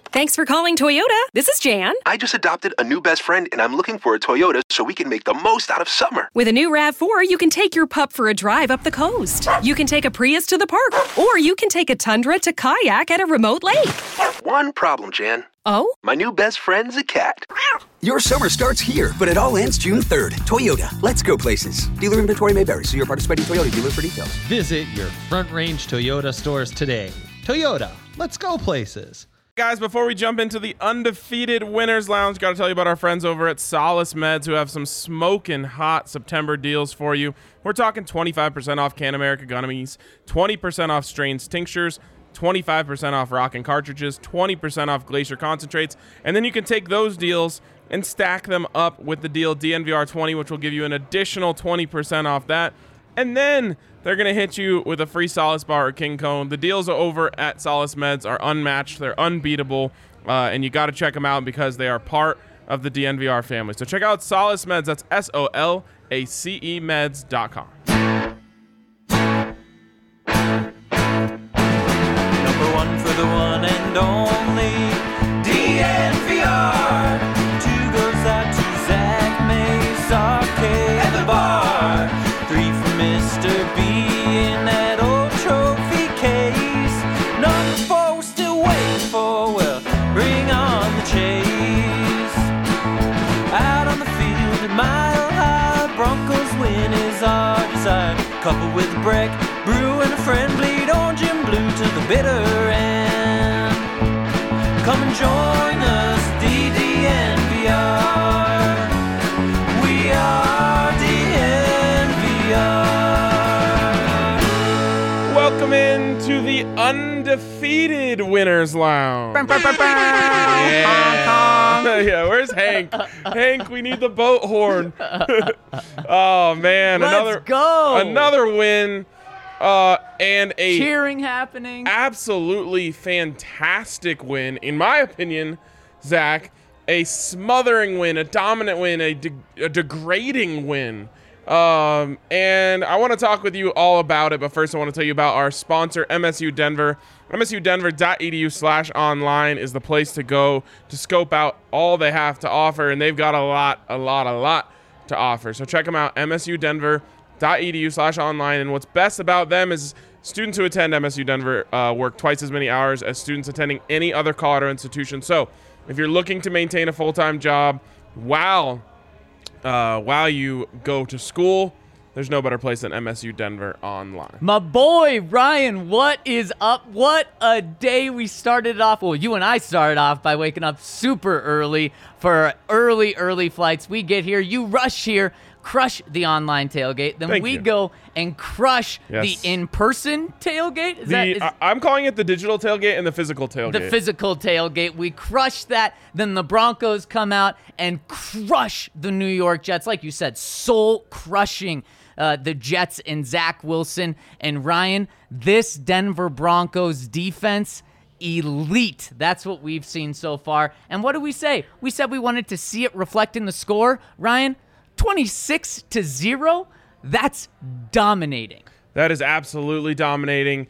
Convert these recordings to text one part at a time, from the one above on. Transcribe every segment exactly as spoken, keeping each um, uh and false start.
Thanks for calling Toyota. This is Jan. I just adopted a new best friend, and I'm looking for a Toyota so we can make the most out of summer. With a new RAV four, you can take your pup for a drive up the coast. You can take a Prius to the park, or you can take a Tundra to kayak at a remote lake. One problem, Jan. Oh? My new best friend's a cat. Your summer starts here, but it all ends June third. Toyota, let's go places. Dealer inventory may vary. See your participating Toyota dealer for details. Visit your Front Range Toyota stores today. Toyota, let's go places. Guys, before we jump into the undefeated Winners Lounge, got to tell you about our friends over at Solace Meds who have some smoking hot September deals for you. We're talking twenty-five percent off Can America gummies, twenty percent off Strains tinctures, twenty-five percent off Rockin' cartridges, twenty percent off Glacier concentrates, and then you can take those deals and stack them up with the deal D N V R twenty, which will give you an additional twenty percent off that. And then they're going to hit you with a free Solace bar or King Cone. The deals over at Solace Meds are unmatched. They're unbeatable, uh, and you got to check them out because they are part of the D N V R family. So check out Solace Meds. That's S O L A C E meds dot com. Number one for the one and only D N V R. Two goes out to Zach Mace, Arcade, and the bar. Three for Mister B in that old trophy case. Number four we're still waiting for, well, bring on the chase. Out on the field at Mile High, Broncos win is our desire. Coupled with Breck, Brew, and a friend, bleed orange and blue to the bitter end. Come and join us, D D N V R. We are D N V R. Welcome into the undefeated Winners Lounge. Yeah. Yeah, where's Hank? Hank, we need the boat horn. Oh man, Let's another go. another win. Uh, and a cheering happening. Absolutely fantastic win, in my opinion, Zach. A smothering win, a dominant win, a, de- a degrading win. Um, and I want to talk with you all about it, but first I want to tell you about our sponsor, M S U Denver. M S U Denver dot E D U slash online is the place to go to scope out all they have to offer, and they've got a lot, a lot, a lot to offer. So check them out, M S U Denver dot E D U slash online. And what's best about them is students who attend M S U Denver uh, work twice as many hours as students attending any other Colorado institution. So if you're looking to maintain a full-time job while uh, while you go to school, there's no better place than M S U Denver online. My boy, Ryan, what is up? What a day we started off. Well, you and I started off by waking up super early for early, early flights. We get here, you rush here, crush the online tailgate. Then Thank we you. go and crush Yes. the in-person tailgate. Is The, that, is, I, I'm calling it the digital tailgate and the physical tailgate. the physical tailgate. We crush that. Then the Broncos come out and crush the New York Jets. Like you said, soul crushing uh, the Jets and Zach Wilson and Ryan. This Denver Broncos defense, elite. That's what we've seen so far. And what did we say? We said we wanted to see it reflect in the score. Ryan, twenty-six to zero. That's dominating. That is absolutely dominating.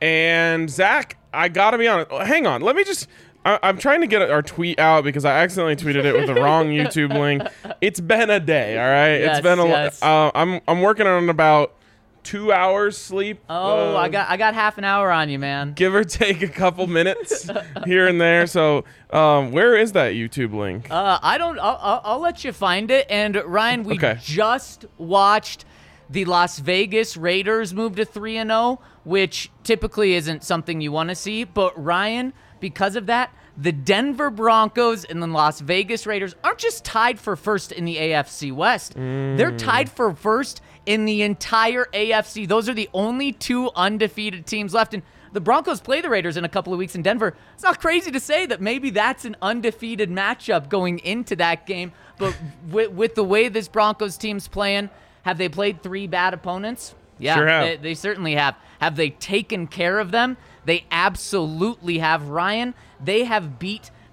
And Zach, I gotta be honest. Hang on, let me just. I, I'm trying to get our tweet out because I accidentally tweeted it with the wrong YouTube link. It's been a day, all right. Yes, it's been a. yes. Uh, I'm I'm working on about two hours sleep. Oh, uh, I got I got half an hour on you, man. give or take a couple minutes here and there. So, um, where is that YouTube link? Uh, I don't. I'll, I'll, I'll let you find it. And Ryan, we Okay. just watched the Las Vegas Raiders move to three and zero, which typically isn't something you want to see. But Ryan, because of that, the Denver Broncos and the Las Vegas Raiders aren't just tied for first in the A F C West. They're tied for first in the entire A F C. Those are the only two undefeated teams left. And the Broncos play the Raiders in a couple of weeks in Denver. It's not crazy to say that maybe that's an undefeated matchup going into that game. But with, with the way this Broncos team's playing, have they played three bad opponents? Yeah, Sure have. They, they certainly have. Have they taken care of them? They absolutely have. Ryan, they have beat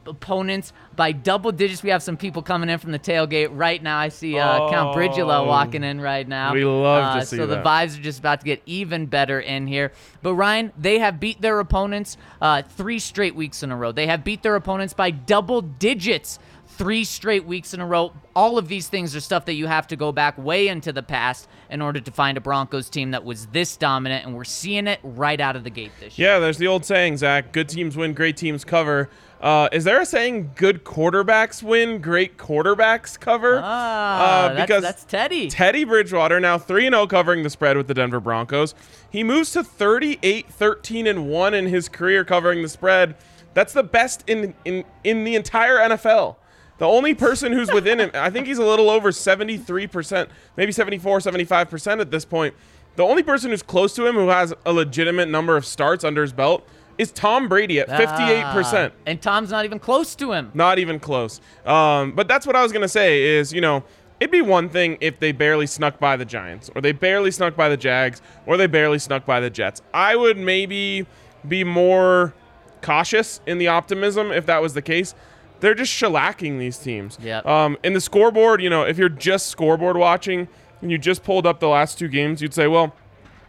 opponents by double digits. We have some people coming in from the tailgate right now. I see uh, Oh. Count Bridgula walking in right now. We love to uh, see So that. the vibes are just about to get even better in here. But Ryan, they have beat their opponents uh, three straight weeks in a row. They have beat their opponents by double digits three straight weeks in a row. All of these things are stuff that you have to go back way into the past in order to find a Broncos team that was this dominant, and we're seeing it right out of the gate this year. Yeah, there's the old saying, Zach, good teams win, great teams cover. Uh, is there a saying, good quarterbacks win, great quarterbacks cover? Ah, Uh, that's, because that's Teddy. Teddy Bridgewater, now three and oh covering the spread with the Denver Broncos. He moves to thirty-eight, thirteen, and one in his career covering the spread. That's the best in, in, in the entire N F L. The only person who's within him, I think he's a little over seventy-three percent, maybe seventy-four, seventy-five percent at this point. The only person who's close to him who has a legitimate number of starts under his belt is Tom Brady at fifty-eight percent. Ah, and Tom's not even close to him. Not even close. Um, but that's what I was going to say is, you know, it'd be one thing if they barely snuck by the Giants, or they barely snuck by the Jags, or they barely snuck by the Jets. I would maybe be more cautious in the optimism if that was the case. They're just shellacking these teams. Yep. Um, in the scoreboard, you know, if you're just scoreboard watching and you just pulled up the last two games, you'd say, well,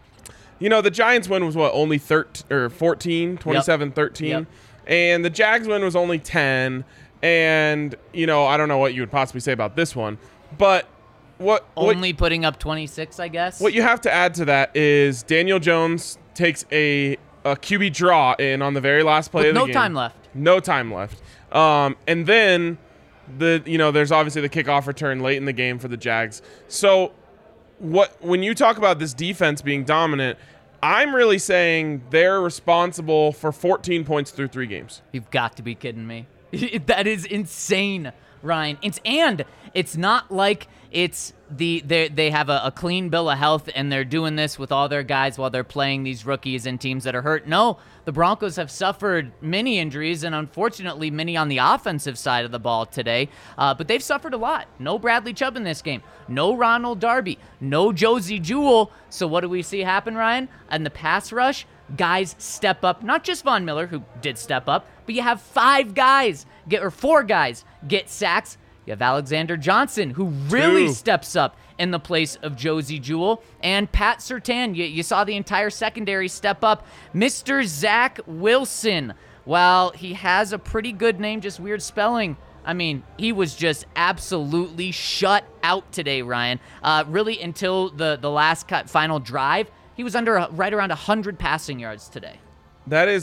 you know, the Giants win was what, only thirteen or fourteen, twenty-seven thirteen. Yep. And the Jags win was only ten. And, you know, I don't know what you would possibly say about this one. But what what, Only putting up twenty-six, I guess. what you have to add to that is Daniel Jones takes a, a Q B draw in on the very last play With of the no game. time left. No time left. Um, and then the you know there's obviously the kickoff return late in the game for the Jags. So what when you talk about this defense being dominant, I'm really saying they're responsible for fourteen points through three games. You've got to be kidding me. That is insane, Ryan. It's and it's not like it's the they they have a, a clean bill of health and they're doing this with all their guys while they're playing these rookies and teams that are hurt. No, the Broncos have suffered many injuries and unfortunately many on the offensive side of the ball today. Uh, but they've suffered a lot. No Bradley Chubb in this game. No Ronald Darby. No Josie Jewell. So what do we see happen, Ryan? And the pass rush, guys step up. Not just Von Miller, who did step up, but you have five guys get or four guys get sacks. You have Alexander Johnson, who really Two. steps up in the place of Josie Jewell. And Pat Surtain, you, you saw the entire secondary step up. Mister Zach Wilson, while he has a pretty good name, just weird spelling, I mean, he was just absolutely shut out today, Ryan. Uh, really, until the, the last cut, final drive, he was under a, right around one hundred passing yards today. That is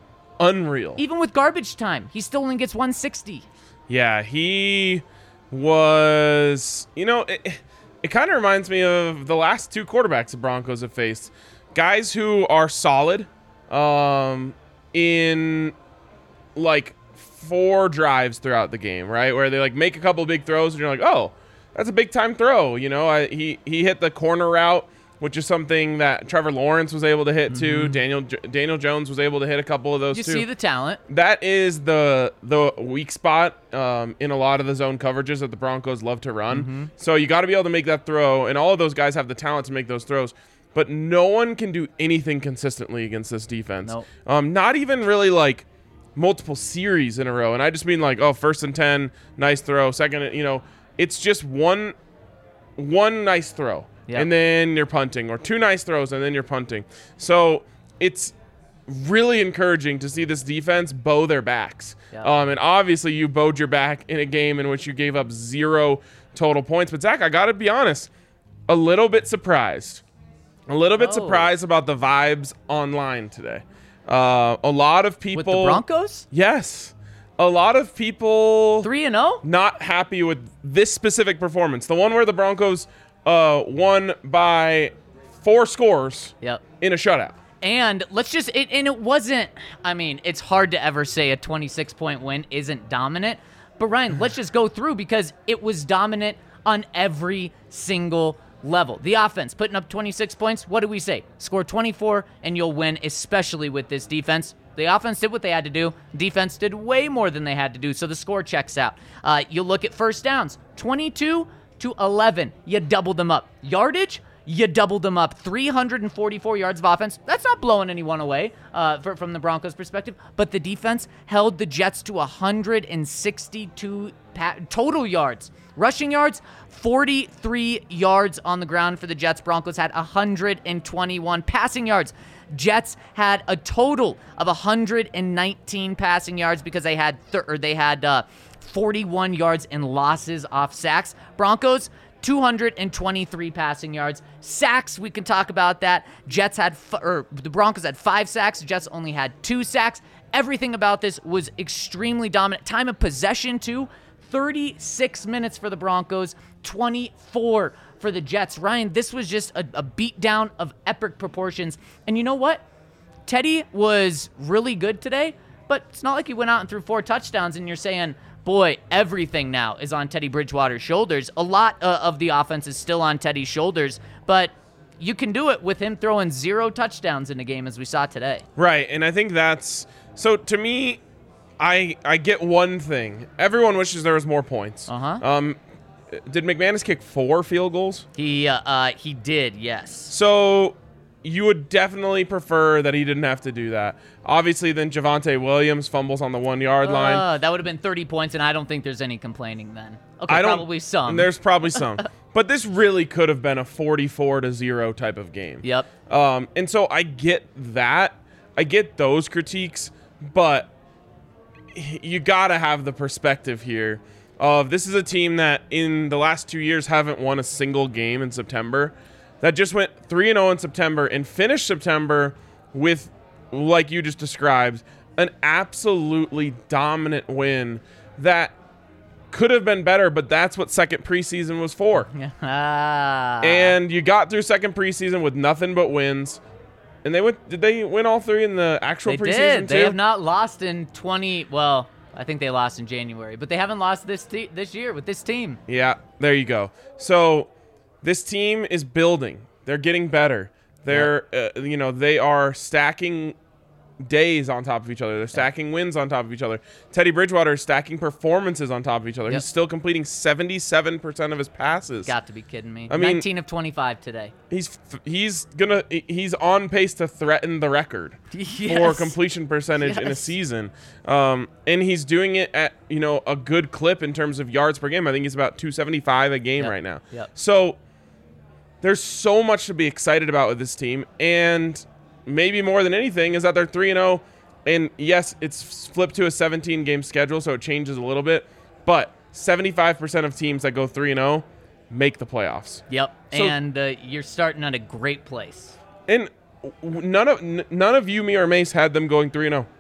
unreal. Even with garbage time, he still only gets one sixty. Yeah, he was, you know, it, it kind of reminds me of the last two quarterbacks the Broncos have faced. Guys who are solid um, in, like, four drives throughout the game, right? Where they, like, make a couple big throws, and you're like, oh, that's a big-time throw. You know, I, he, he hit the corner route, which is something that Trevor Lawrence was able to hit, too. Daniel Daniel Jones was able to hit a couple of those, You too. see the talent. That is the the weak spot um, in a lot of the zone coverages that the Broncos love to run. Mm-hmm. So you got to be able to make that throw, and all of those guys have the talent to make those throws. But no one can do anything consistently against this defense. Nope. Um, not even really like multiple series in a row. And I just mean like, oh, first and ten, nice throw. Second, you know, it's just one one nice throw. Yep. And then you're punting, or two nice throws and then you're punting. So it's really encouraging to see this defense bow their backs. Yep. Um, and obviously you bowed your back in a game in which you gave up zero total points. But Zach, I got to be honest, a little bit surprised. A little bit Oh. surprised about the vibes online today. Uh, a lot of people. With the Broncos? Yes. A lot of people three and oh? not happy with this specific performance. The one where the Broncos uh, won by four scores Yep. in a shutout. And let's just, it, and it wasn't, I mean, it's hard to ever say a twenty-six point win isn't dominant. But Ryan, let's just go through because it was dominant on every single level. The offense putting up twenty-six points. What do we say? Score twenty-four and you'll win, especially with this defense. The offense did what they had to do. Defense did way more than they had to do, so the score checks out. Uh, you look at first downs, twenty-two to eleven. You doubled them up. Yardage, you doubled them up. three hundred forty-four yards of offense. That's not blowing anyone away uh, for, from the Broncos' perspective. But the defense held the Jets to one hundred sixty-two pa- total yards. Rushing yards, forty-three yards on the ground for the Jets. Broncos had one hundred twenty-one passing yards. Jets had a total of one hundred nineteen passing yards because they had thir- or they had uh, forty-one yards in losses off sacks. Broncos, two hundred twenty-three passing yards. Sacks, we can talk about that. Jets had, f- or the Broncos had five sacks. The Jets only had two sacks. Everything about this was extremely dominant. Time of possession, too, thirty-six minutes for the Broncos, twenty-four for the Jets. Ryan, this was just a, a beatdown of epic proportions. And you know what? Teddy was really good today, but it's not like he went out and threw four touchdowns and you're saying, boy, everything now is on Teddy Bridgewater's shoulders. A lot uh, of the offense is still on Teddy's shoulders, but you can do it with him throwing zero touchdowns in a game as we saw today. Right, and I think that's so. To me, I I get one thing. Everyone wishes there was more points. Uh-huh. Um, did McManus kick four field goals? He uh, uh he did, yes. So you would definitely prefer that he didn't have to do that. Obviously, then Javonte Williams fumbles on the one-yard line. Uh, that would have been thirty points, and I don't think there's any complaining then. Okay, I don't, probably some. There's probably some. But this really could have been a forty-four to zero type of game. Yep. Um, and so I get that. I get those critiques, but you got to have the perspective here of this is a team that in the last two years haven't won a single game in September. That just went three and oh in September and finished September with, like you just described, an absolutely dominant win that could have been better, but that's what second preseason was for. Ah. And you got through second preseason with nothing but wins. And they went. Did they win all three in the actual They preseason did. too? They have not lost in twenty. Well, I think they lost in January, but they haven't lost this te- this year with this team. Yeah, there you go. So this team is building. They're getting better. They're, uh, you know, they are stacking days on top of each other. They're stacking wins on top of each other. Teddy Bridgewater is stacking performances on top of each other. Yep. He's still completing seventy-seven percent of his passes. Got to be kidding me. I mean- nineteen of twenty-five today. He's he's gonna he's on pace to threaten the record for Yes. completion percentage in a Yes. season, um, and he's doing it at you know a good clip in terms of yards per game. I think he's about two seventy-five a game Yep. right now. Yep. So there's so much to be excited about with this team, and maybe more than anything is that they're three and zero. And yes, it's flipped to a seventeen game schedule, so it changes a little bit. But seventy-five percent of teams that go three and zero make the playoffs. Yep. So- and uh, you're starting at a great place. And w- none of n- none of you, me, or Mace had them going three and zero.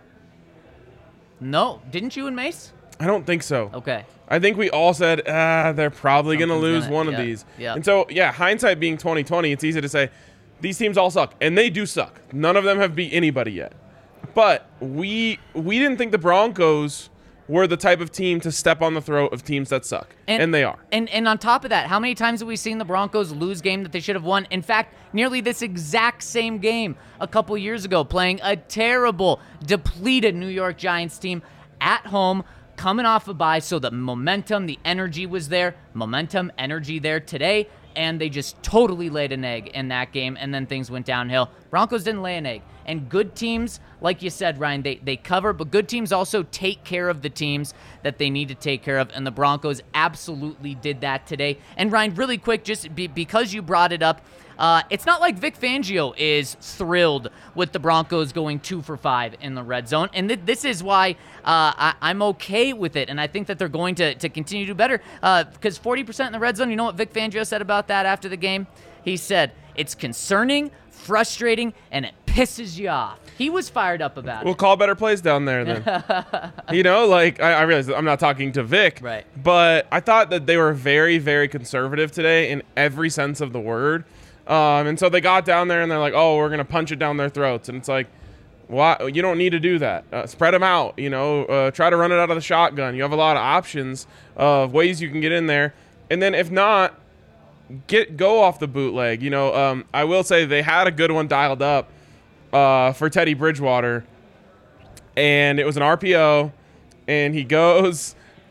No, didn't you and Mace? I don't think so. Okay. I think we all said, ah, they're probably going to Something's lose gonna- one yeah, of these. yeah. And so, yeah, hindsight being twenty twenty, it's easy to say these teams all suck, and they do suck. None of them have beat anybody yet. But we we didn't think the Broncos were the type of team to step on the throat of teams that suck, and, they are. And and on top of that, how many times have we seen the Broncos lose game that they should have won? In fact, nearly this exact same game a couple years ago, playing a terrible, depleted New York Giants team at home, coming off a bye, so the momentum, the energy was there. Momentum, energy there today, and they just totally laid an egg in that game, and then things went downhill. Broncos didn't lay an egg. And good teams, like you said, Ryan, they, they cover, but good teams also take care of the teams that they need to take care of, and the Broncos absolutely did that today. And Ryan, really quick, just be, because you brought it up, uh, it's not like Vic Fangio is thrilled with the Broncos going two for five in the red zone, and th- this is why uh, I, I'm okay with it, and I think that they're going to, to continue to do better, uh, because forty percent in the red zone, you know what Vic Fangio said about that after the game? He said, it's concerning, frustrating, and it pisses you off. He was fired up about We'll it. call better plays down there then. You know, like, I, I realize I'm not talking to Vic. Right. But I thought that they were very, very conservative today in every sense of the word. Um, and so they got down there and they're like, oh, we're going to punch it down their throats. And it's like, why? You don't need to do that. Uh, spread them out. You know, uh, try to run it out of the shotgun. You have a lot of options of ways you can get in there. And then if not, get go off the bootleg. You know, um, I will say they had a good one dialed up uh, for Teddy Bridgewater, and it was an R P O, and he goes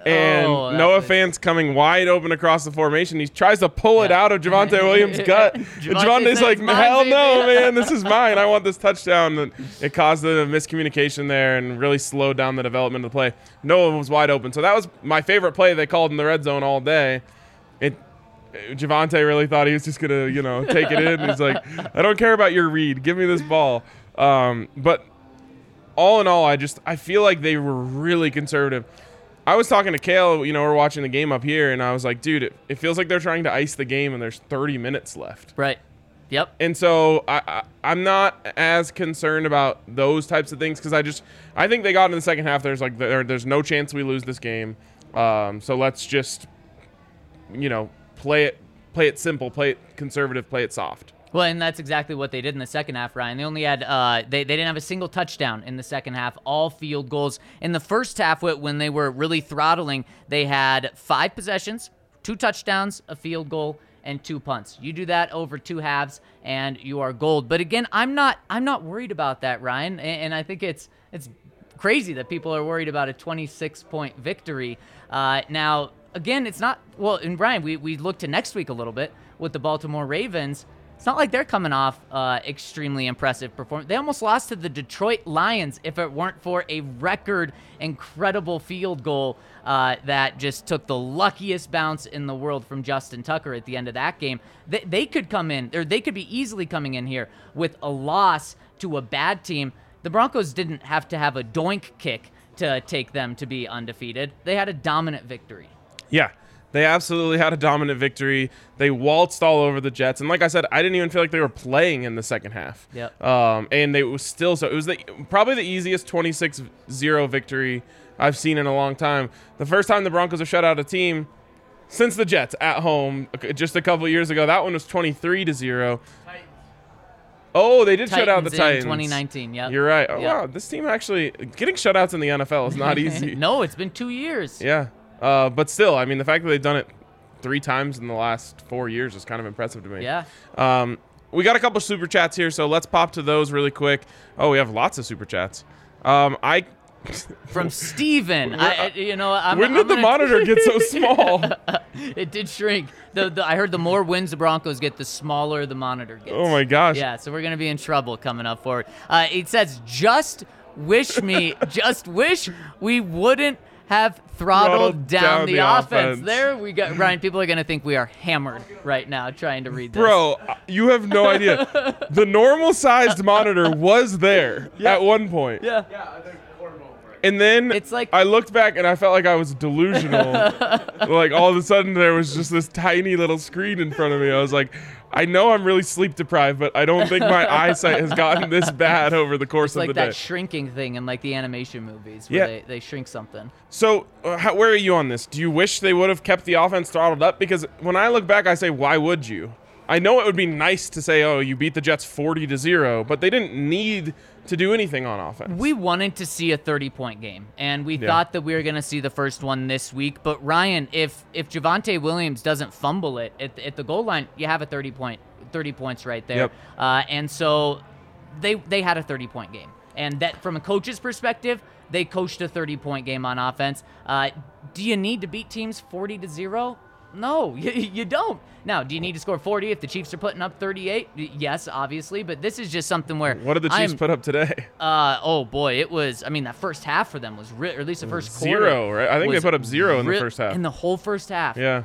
And Oh, that Noah was- Fant's coming wide open across the formation. He tries to pull it out of Javonte Williams' gut. And Javonte Javonte's says, like, "Mine, hell no, baby." man. This is mine. I want this touchdown. And it caused a miscommunication there and really slowed down the development of the play. Noah was wide open. So that was my favorite play they called in the red zone all day. It Javonte really thought he was just going to, you know, take it in. He's like, I don't care about your read. Give me this ball. Um, but all in all, I just I feel like they were really conservative. I was talking to Kale, you know, we're watching the game up here, and I was like, dude, it, it feels like they're trying to ice the game, and there's thirty minutes left. Right. Yep. And so I, I, I'm not as concerned about those types of things because I just I think they got in the second half. There's like there, there's no chance we lose this game. Um, so let's just, you know, play it play it simple, play it conservative, play it soft. Well, and that's exactly what they did in the second half, Ryan. They only had uh, they they didn't have a single touchdown in the second half. All field goals in the first half. When they were really throttling, they had five possessions, two touchdowns, a field goal, and two punts. You do that over two halves, and you are gold. But again, I'm not I'm not worried about that, Ryan. And, and I think it's it's crazy that people are worried about a twenty-six point victory. Uh, now, again, it's not well. And Ryan, we we look to next week a little bit with the Baltimore Ravens. It's not like they're coming off uh, extremely impressive performance. They almost lost to the Detroit Lions if it weren't for a record incredible field goal uh, that just took the luckiest bounce in the world from Justin Tucker at the end of that game. They, they could come in, or they could be easily coming in here with a loss to a bad team. The Broncos didn't have to have a doink kick to take them to be undefeated. They had a dominant victory. Yeah. They absolutely had a dominant victory. They waltzed all over the Jets. And like I said, I didn't even feel like they were playing in the second half. Yep. Um, and they was still so it was the, probably the easiest twenty-six zero victory I've seen in a long time. The first time the Broncos have shut out a team since the Jets at home just a couple years ago. That one was twenty-three to zero. Oh, they did Titans shut out the in Titans. twenty nineteen, yep. You're right. Oh, Yep. wow. This team actually getting shutouts in the N F L is not easy. No, it's been two years. Yeah. Uh, but still, I mean, the fact that they've done it three times in the last four years is kind of impressive to me. Yeah. Um, we got a couple super chats here, so let's pop to those really quick. Oh, we have lots of super chats. Um, I. From Steven. I, I- you know, I'm, when I'm did the gonna- monitor get so small? It did shrink. The, the I heard the more wins the Broncos get, the smaller the monitor gets. Oh my gosh. Yeah, so we're gonna be in trouble coming up for it. Uh, it says, just wish me, just wish we wouldn't have throttled, Throttled down, down the, the offense. offense. There we go. Ryan, people are gonna think we are hammered right now trying to read this. Bro, you have no idea. The normal sized monitor was there at one point. Yeah. And then It's like- I looked back and I felt like I was delusional. Like all of a sudden there was just this tiny little screen in front of me. I was like, I know I'm really sleep deprived, but I don't think my eyesight has gotten this bad over the course It's of like the that day. shrinking thing in like the animation movies where Yeah. they, they shrink something. So, uh, how, where are you on this? Do you wish they would have kept the offense throttled up? Because when I look back, I say, why would you? I know it would be nice to say, oh, you beat the Jets forty to zero, but they didn't need to do anything on offense. We wanted to see a thirty-point game, and we Yeah. thought that we were going to see the first one this week. But Ryan, if if Javonte Williams doesn't fumble it at, at the goal line, you have a thirty point, thirty points right there. Yep. Uh, and so they they had a thirty-point game, and that from a coach's perspective, they coached a thirty-point game on offense. Uh, do you need to beat teams forty to zero? No, you, you don't. Now, do you need to score forty if the Chiefs are putting up thirty-eight? Yes, obviously, but this is just something where What did the Chiefs I'm- put up today? uh oh boy, it was. I mean, that first half for them was, re- or at least the first quarter. Zero, right? I think they was put up zero in the re- first half. In the whole first half. Yeah.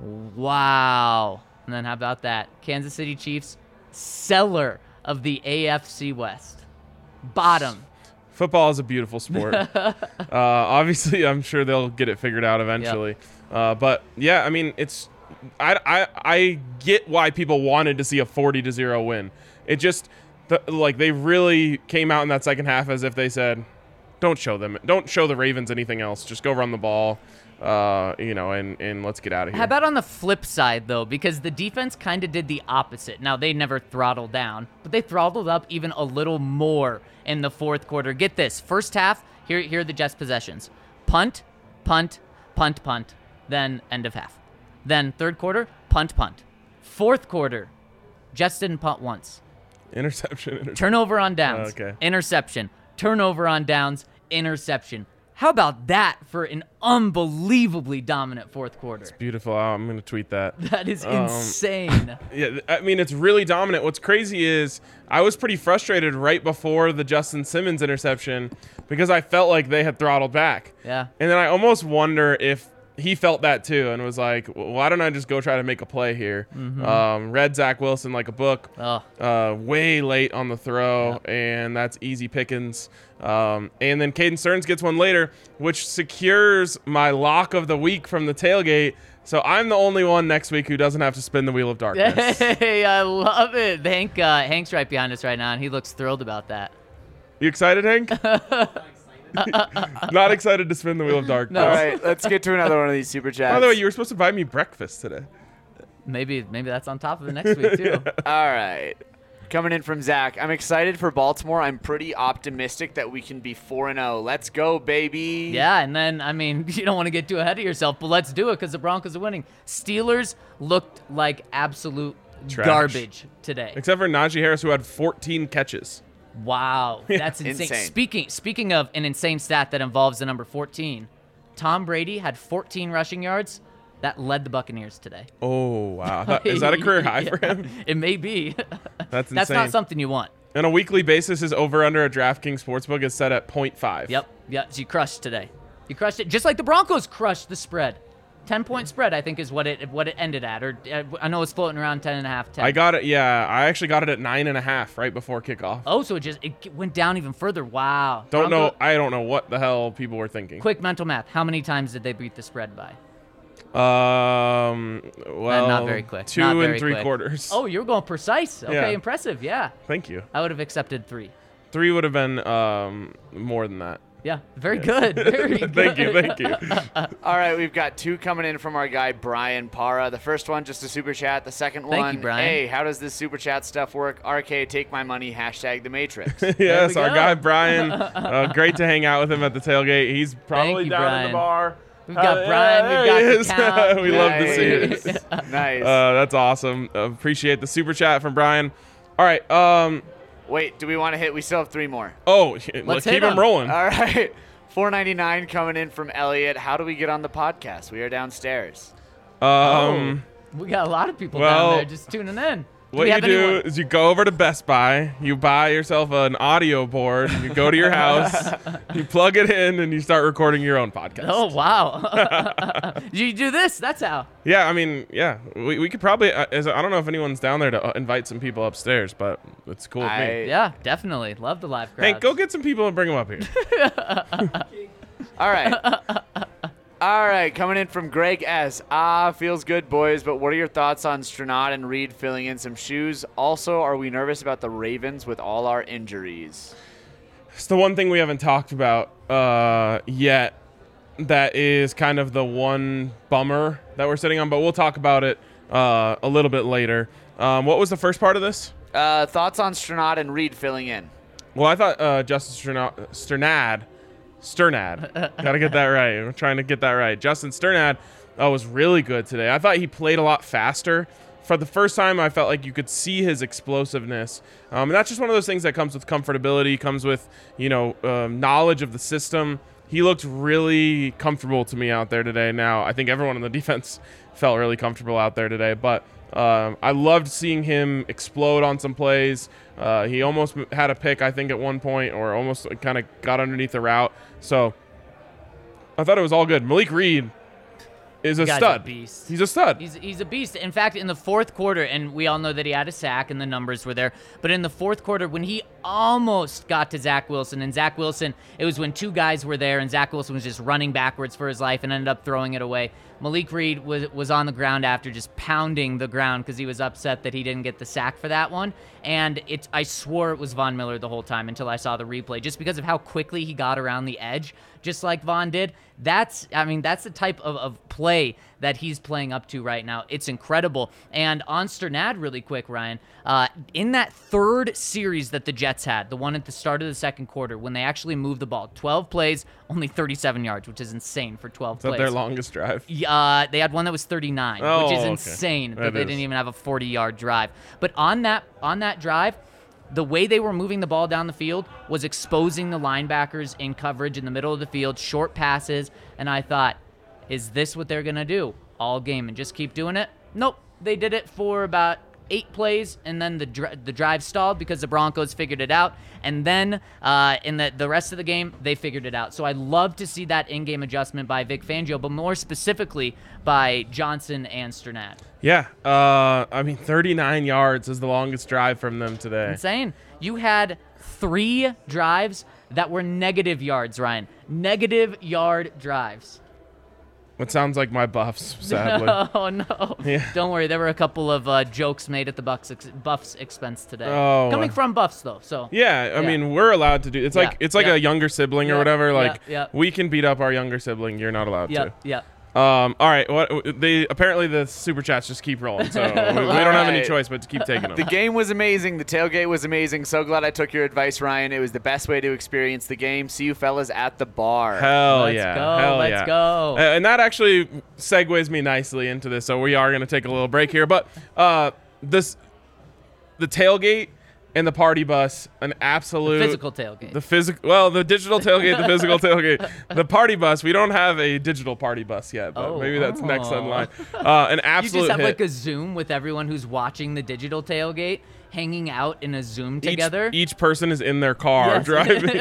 Wow. And then how about that? Kansas City Chiefs, seller of the A F C West, bottom. Football is a beautiful sport. uh, obviously, I'm sure they'll get it figured out eventually. Uh, but yeah, I mean, it's I, I I get why people wanted to see a forty to zero win. It just the, like they really came out in that second half as if they said, "Don't show them, don't show the Ravens anything else. Just go run the ball, uh, you know, and and let's get out of here." How about on the flip side, though? Because the defense kind of did the opposite. Now, they never throttled down, but they throttled up even a little more in the fourth quarter. Get this. First half, here, here are the Jets' possessions. Punt, punt, punt, punt, then end of half. Then third quarter, punt, punt. Fourth quarter, Jets didn't punt once. interception? interception. Turnover on downs. Okay. Interception. Turnover on downs. Interception. How about that for an unbelievably dominant fourth quarter? Beautiful. Oh, I'm going to tweet that. That is Um, insane. Yeah, I mean, it's really dominant. What's crazy is I was pretty frustrated right before the Justin Simmons interception because I felt like they had throttled back. Yeah. And then I almost wonder if he felt that too and was like, well, why don't I just go try to make a play here? Mm-hmm. Um, read Zach Wilson like a book. Oh. Uh, way late on the throw, and that's easy pickings. Um, and then Caden Stearns gets one later, which secures my lock of the week from the tailgate. So I'm the only one next week who doesn't have to spin the wheel of darkness. Hey, I love it. Hank, uh, Hank's right behind us right now, and he looks thrilled about that. You excited, Hank? Not excited to spin the wheel of darkness. No. All right, let's get to another one of these super chats. By the way, you were supposed to buy me breakfast today. Maybe, maybe that's on top of the next week too. All right. Coming in from Zach. I'm excited for Baltimore. I'm pretty optimistic that we can be four and oh. Let's go, baby. Yeah, and then, I mean, you don't want to get too ahead of yourself, but let's do it because the Broncos are winning. Steelers looked like absolute Trash. garbage today. Except for Najee Harris, who had fourteen catches. Wow, that's insane. Insane. Speaking speaking of an insane stat that involves the number fourteen, Tom Brady had fourteen rushing yards. That led the Buccaneers today. Oh, wow. Is that a career high for Yeah, him? It may be. That's insane. That's not something you want. On a weekly basis, his over-under at DraftKings Sportsbook is set at point five. Yep. Yep. So you crushed today. You crushed it, just like the Broncos crushed the spread. ten-point spread, I think, is what it what it ended at. Or uh, I know it's floating around ten and a half. ten. I got it. Yeah, I actually got it at nine and a half right before kickoff. Oh, so it just it went down even further. Wow. Don't Bronco- know. I don't know what the hell people were thinking. Quick mental math. How many times did they beat the spread by? Um. Well, Uh, not very quick. Two Not and very three quick. quarters. Oh, you were going precise. Okay, Yeah. impressive. Yeah. Thank you. I would have accepted three. Three would have been um more than that. Yeah. Very good. Very good. Thank you. Thank you. All right, we've got two coming in from our guy Brian Para. The first one, just a super chat. The second Thank one, you, Brian. hey, how does this super chat stuff work? R K, take my money. Hashtag the Matrix. Yes, we our go. guy Brian. Uh, great to hang out with him at the tailgate. He's probably you, down in Brian. the bar. We've got Uh, Brian, yeah, we've got there he the is. count. We love to see Nice. it. Nice. Uh, that's awesome. Uh, appreciate the super chat from Brian. All right. Um. Wait, do we want to hit? We still have three more. Oh, let's hit keep him him. rolling. All right. four ninety-nine coming in from Elliot. How do we get on the podcast? We are downstairs. Um. We got a lot of people Well, down there just tuning in. Do What we you have do anyone- is you go over to Best Buy, you buy yourself an audio board, you go to your house, you plug it in, and you start recording your own podcast. Oh, wow. You do this? That's how. Yeah, I mean, yeah, we, we could probably. Uh, is, I don't know if anyone's down there to uh, invite some people upstairs, but it's cool with I- me. Yeah, definitely. Love the live crowd. Hank, go get some people and bring them up here. All right. All right, coming in from Greg S. Ah, feels good, boys, but what are your thoughts on Stranad and Reed filling in some shoes? Also, are we nervous about the Ravens with all our injuries? It's the one thing we haven't talked about uh, yet that is kind of the one bummer that we're sitting on, but we'll talk about it uh, a little bit later. Um, what was the first part of this? Uh, thoughts on Stranad and Reed filling in? Well, I thought uh, Justin Sternad, Sternad, Sternad, gotta get that right. I'm trying to get that right. Justin Sternad uh, was really good today. I thought he played a lot faster. For the first time, I felt like you could see his explosiveness. Um, and that's just one of those things that comes with comfortability, comes with, you know, um, knowledge of the system. He looked really comfortable to me out there today. Now, I think everyone on the defense felt really comfortable out there today, but Um, I loved seeing him explode on some plays. Uh, he almost m- had a pick, I think, at one point, or almost kind of got underneath the route. So I thought it was all good. Malik Reed is a Guy's a stud. beast. He's a stud. He's, he's a beast. In fact, in the fourth quarter, and we all know that he had a sack and the numbers were there, but in the fourth quarter, when he almost got to Zach Wilson, and Zach Wilson, it was when two guys were there, and Zach Wilson was just running backwards for his life and ended up throwing it away. Malik Reed was was on the ground after, just pounding the ground because he was upset that he didn't get the sack for that one. And it, I swore it was Von Miller the whole time until I saw the replay, just because of how quickly he got around the edge, just like Von did. That's, I mean, that's the type of, of play that he's playing up to right now. It's incredible. And on Sternad, really quick, Ryan, uh, in that third series that the Jets had, the one at the start of the second quarter, when they actually moved the ball, twelve plays, only thirty-seven yards, which is insane for twelve Is that plays. their longest drive? Uh, they had one that was thirty-nine, Oh, which is okay. insane That that they is. didn't even have a forty-yard drive. But on that on that drive, the way they were moving the ball down the field was exposing the linebackers in coverage in the middle of the field, short passes, and I thought, is this what they're going to do all game and just keep doing it? Nope. They did it for about eight plays, and then the dri- the drive stalled because the Broncos figured it out. And then uh, in the, the rest of the game, they figured it out. So I love to see that in-game adjustment by Vic Fangio, but more specifically by Johnson and Strnad. Yeah, uh, I mean, thirty-nine yards is the longest drive from them today. Insane. You had three drives that were negative yards, Ryan. Negative yard drives. What sounds like my Buffs, sadly. Oh, no. Yeah. Don't worry. There were a couple of uh, jokes made at the Bucks ex- Buffs' expense today. Oh, Coming uh, from Buffs, though. So Yeah, I Yeah. mean, we're allowed to do it's like Yeah, it's like yeah. a younger sibling or Yeah, whatever. yeah, Like, yeah. we can beat up our younger sibling. You're not allowed Yep, yep. to. Um, all right, what they apparently the super chats just keep rolling, so we, we don't have any right. choice but to keep taking them. The game was amazing. The tailgate was amazing. So glad I took your advice, Ryan. It was the best way to experience the game. See you fellas at the bar. Hell Let's yeah. go, Hell let's yeah. go. Uh, And that actually segues me nicely into this. So we are going to take a little break here. But uh, this, the tailgate and the party bus, an absolute. Physical tailgate. The physical. Well, the digital tailgate, the physical tailgate. The party bus, we don't have a digital party bus yet, but Oh. maybe that's next Oh. in line. Uh, an you absolute just have hit. like a Zoom with everyone who's watching the digital tailgate hanging out in a Zoom together. Each, each person is in their car Yes. driving.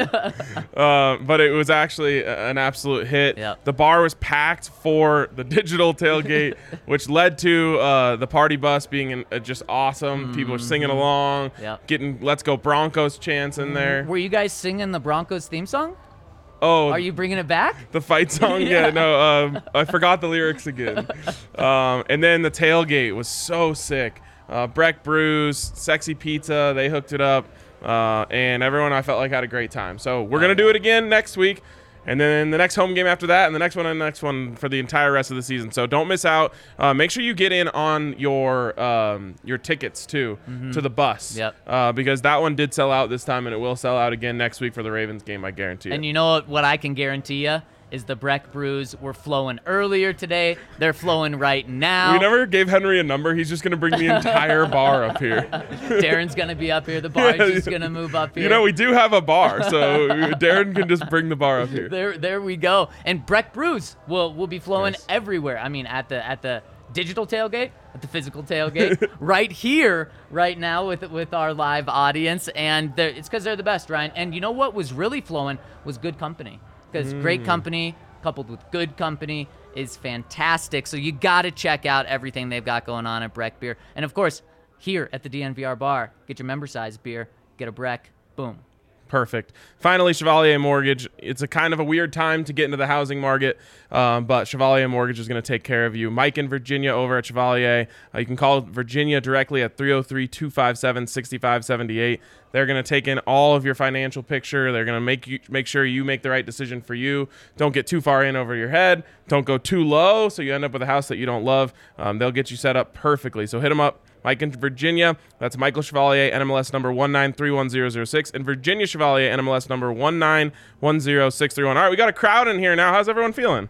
uh, but it was actually a- an absolute hit. Yep. The bar was packed for the digital tailgate, which led to uh, the party bus being an, uh, just awesome. People were singing along, Yep. getting "Let's Go Broncos" chants in there. Were you guys singing the Broncos theme song? Oh, Are you bringing it back? the fight song? yeah. Yeah. no, um, I forgot the lyrics again. Um, and then the tailgate was so sick. Uh, Breck Brews, Sexy Pizza, they hooked it up. Uh, and everyone I felt like had a great time. So we're going to do it again next week. And then the next home game after that, and the next one and the next one for the entire rest of the season. So don't miss out. Uh, make sure you get in on your um, your tickets, too, to the bus. Yep. Uh, because that one did sell out this time, and it will sell out again next week for the Ravens game, I guarantee And it. you know what, what I can guarantee you is the Breck Brews were flowing earlier today. They're flowing right now. We never gave Henry a number. He's just going to bring the entire bar up here. Darren's going to be up here. The bar's Yeah, just going to move up here. You know, we do have a bar, so Darren can just bring the bar up here. There, there we go. And Breck Brews will will be flowing Yes. everywhere. I mean, at the at the digital tailgate, at the physical tailgate, right here, right now with with our live audience, and they're- it's because they're the best, Ryan. And you know what was really flowing was good company, because great Mm. company coupled with good company is fantastic. So you got to check out everything they've got going on at Breck Beer, and of course, here at the D N V R bar, get your member size beer, get a Breck, boom. Perfect. Finally, Chevalier Mortgage. It's a kind of a weird time to get into the housing market, um, but Chevalier Mortgage is going to take care of you. Mike in Virginia over at Chevalier. Uh, you can call Virginia directly at three oh three, two five seven, six five seven eight. They're going to take in all of your financial picture. They're going to make you make sure you make the right decision for you. Don't get too far in over your head. Don't go too low so you end up with a house that you don't love. Um, they'll get you set up perfectly. So hit them up. Mike in Virginia, that's Michael Chevalier, N M L S number one nine three one zero zero six, and Virginia Chevalier, N M L S number one nine one zero six three one. All right, we got a crowd in here now. How's everyone feeling?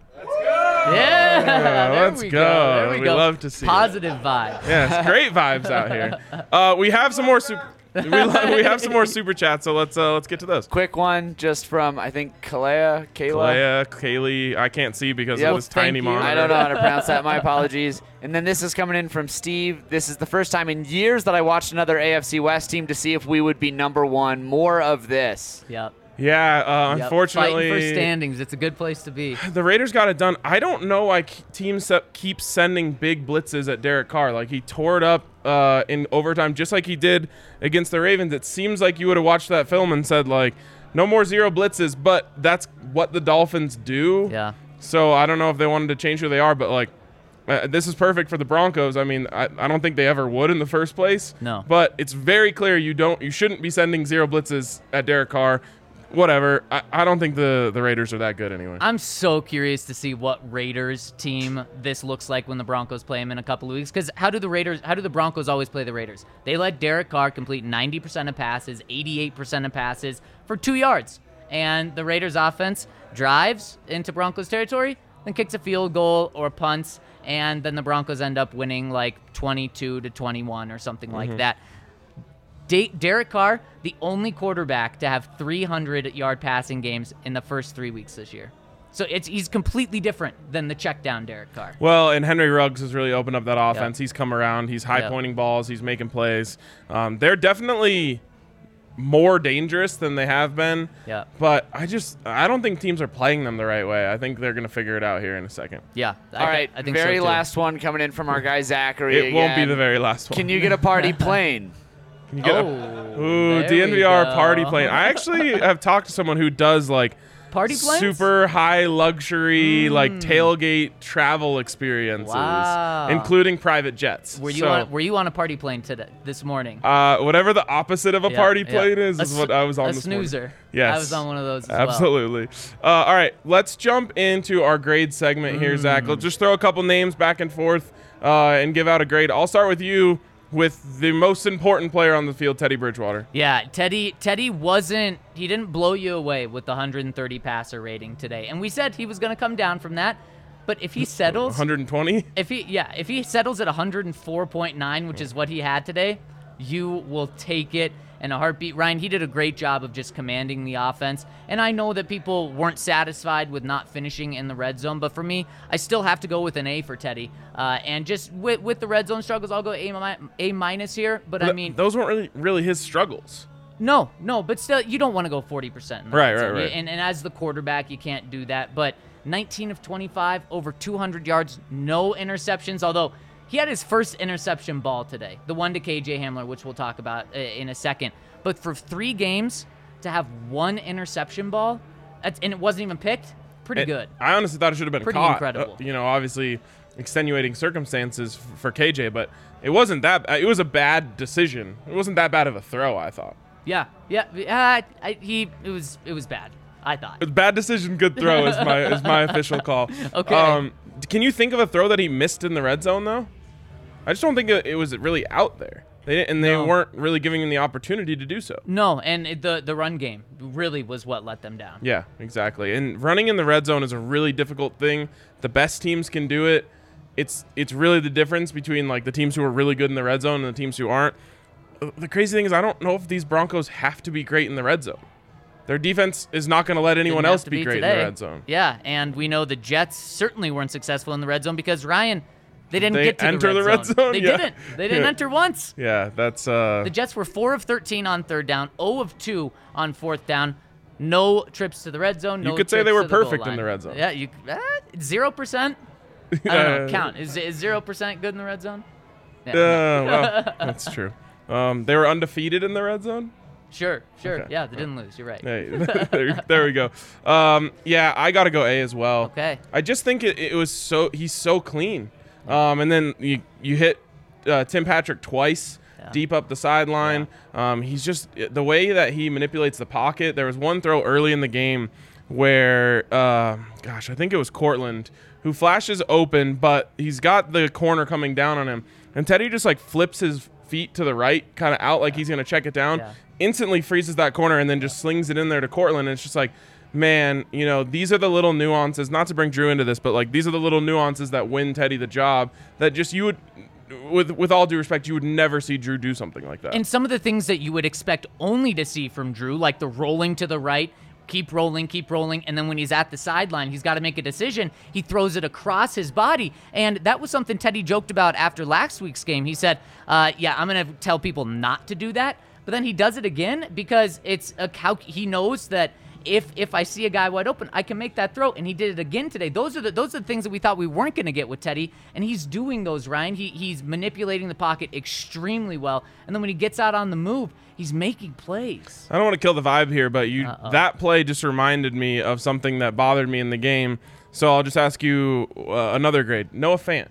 Yeah, there let's we go. go. There we, We go. love to see it. Positive vibes. Yes, great vibes out here. Uh, we have some more super. We, lo- we have some more super chats, so let's uh, let's get to those. Quick one just from, I think, Kalea. Kayla. Leia, Kaylee, I can't see because Yep. of this Thank tiny you. monitor. I don't know how to pronounce that. My apologies. And then this is coming in from Steve. This is the first time in years that I watched another A F C West team to see if we would be number one. More of this. Yep. Yeah, uh, Yep. unfortunately, Fighting for standings. It's a good place to be. the Raiders got it done. I don't know why k- teams se- keep sending big blitzes at Derek Carr. Like, he tore it up uh, in overtime just like he did against the Ravens. It seems like you would have watched that film and said, like, no more zero blitzes, but that's what the Dolphins do. Yeah. So I don't know if they wanted to change who they are, but, like, uh, this is perfect for the Broncos. I mean, I, I don't think they ever would in the first place. No. But it's very clear you don't, you shouldn't be sending zero blitzes at Derek Carr. Whatever. I, I don't think the, the Raiders are that good anyway. I'm so curious to see what Raiders team this looks like when the Broncos play them in a couple of weeks. Because how do the Raiders, how do the Broncos always play the Raiders? They let Derek Carr complete ninety percent of passes, eighty-eight percent of passes for two yards. And the Raiders offense drives into Broncos territory, then kicks a field goal or punts, and then the Broncos end up winning like twenty-two to twenty-one or something like that. Da- Derek Carr, the only quarterback to have three hundred yard passing games in the first three weeks this year. So it's he's completely different than the check down Derek Carr. Well, and Henry Ruggs has really opened up that offense. Yep. He's come around. He's high Yep. pointing balls. He's making plays. Um, they're definitely more dangerous than they have been. Yeah. But I just I don't think teams are playing them the right way. I think they're going to figure it out here in a second. Yeah. I All th- right. I think very so too. last one coming in from our guy Zachary. It won't be again. the very last one. Can you get a party plane? Can you get Oh, a, ooh, there D N V R we go. party plane. I actually have talked to someone who does like Party planes? super high luxury like tailgate travel experiences, Wow. including private jets. Were you So, on, were you on a party plane today this morning? uh, whatever the opposite of a Yeah, party yeah. plane is, A is what I was on a this morning. snoozer. Yes. I was on one of those as well. Absolutely. Uh, all right, let's jump into our grade segment here, Zach. Mm. Let's just throw a couple names back and forth uh, and give out a grade. I'll start with you with the most important player on the field, Teddy Bridgewater. Yeah, Teddy Teddy wasn't he didn't blow you away with the one hundred thirty passer rating today. And we said he was going to come down from that. But if he settles one hundred twenty? If he yeah, if he settles at one hundred four point nine, which is what he had today, you will take it in a heartbeat. Ryan, he did a great job of just commanding the offense. And I know that people weren't satisfied with not finishing in the red zone, but for me, I still have to go with an A for Teddy. Uh, and just with, with the red zone struggles, I'll go A, mi- A minus here. But Th- I mean, those weren't really really his struggles. no, no, but still, you don't want to go forty percent. Right, right, right. And, and as the quarterback, you can't do that. But nineteen of twenty-five, over two hundred yards, no interceptions, although he had his first interception ball today, the one to K J Hamler, which we'll talk about uh, in a second. But for three games to have one interception ball, that's, and it wasn't even picked, pretty And good. I honestly thought it should have been Pretty caught. incredible. Uh, you know, obviously extenuating circumstances f- for K J, but it wasn't that. It was a bad decision. It wasn't that bad of a throw, I thought. Yeah, yeah, uh, I, he it was it was bad, I thought. It was bad decision, good throw is my is my official call. Okay. Um, can you think of a throw that he missed in the red zone though? I just don't think it, it was really out there. They didn't, and they No. weren't really giving him the opportunity to do so. No, and it, the the run game really was what let them down. Yeah, exactly. And running in the red zone is a really difficult thing. The best teams can do it. It's it's really the difference between like the teams who are really good in the red zone and the teams who aren't. The crazy thing is I don't know if these Broncos have to be great in the red zone. Their defense is not going to let anyone Didn't have else to be, great today. in the red zone. Yeah, and we know the Jets certainly weren't successful in the red zone because Ryan, they didn't They get to enter the red, the red zone. zone? They Yeah. didn't. They didn't Yeah. enter once. Yeah, that's uh The Jets were four of thirteen on third down, zero of two on fourth down. No trips to the red zone. No You could say trips they were to the goal perfect in line. the red zone. Yeah, you uh, zero percent. I don't know. Count is is zero percent good in the red zone? Yeah, Uh, no. well, that's true. Um, they were undefeated in the red zone. Sure, sure. Okay. Yeah, they didn't lose. You're right. Hey, there, there we go. Um, yeah, I gotta go A as well. Okay. I just think it, it was so he's so clean. Um, and then you you hit uh, Tim Patrick twice Yeah. deep up the sideline. Um, he's just the way that he manipulates the pocket. There was one throw early in the game where, uh, gosh, I think it was Cortland who flashes open, but he's got the corner coming down on him, and Teddy just like flips his feet to the right, kind of out like he's gonna check it down. Yeah. Instantly freezes that corner and then just slings it in there to Cortland. And it's just like, man, you know, these are the little nuances, not to bring Drew into this, but like these are the little nuances that win Teddy the job that just you would, with with all due respect, you would never see Drew do something like that. And some of the things that you would expect only to see from Drew, like the rolling to the right, keep rolling, keep rolling, and then when he's at the sideline, he's got to make a decision. He throws it across his body, and that was something Teddy joked about after last week's game. He said, uh, yeah, I'm going to tell people not to do that, but then he does it again because it's a calc- he knows that if if I see a guy wide open, I can make that throw, and he did it again today. Those are the those are the things that we thought we weren't going to get with Teddy, and he's doing those, Ryan. He he's manipulating the pocket extremely well, and then when he gets out on the move, he's making plays. I don't want to kill the vibe here, but you Uh-oh. that play just reminded me of something that bothered me in the game. So I'll just ask you uh, another grade. Noah Fant.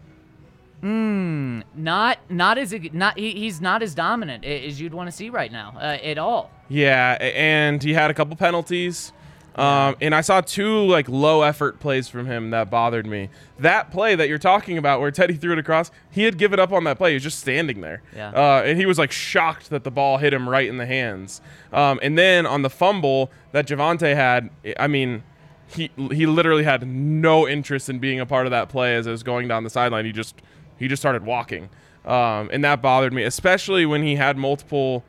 Hmm, not not as not he, he's not as dominant as you'd want to see right now uh, at all. Yeah, a- and he had a couple penalties. Um, and I saw two like low effort plays from him that bothered me. That play that you're talking about where Teddy threw it across, he had given up on that play. He was just standing there. Yeah. Uh, and he was like shocked that the ball hit him right in the hands. Um, and then on the fumble that Javonte had, I mean, he he literally had no interest in being a part of that play as it was going down the sideline. He just he just started walking. Um, and that bothered me, especially when he had multiple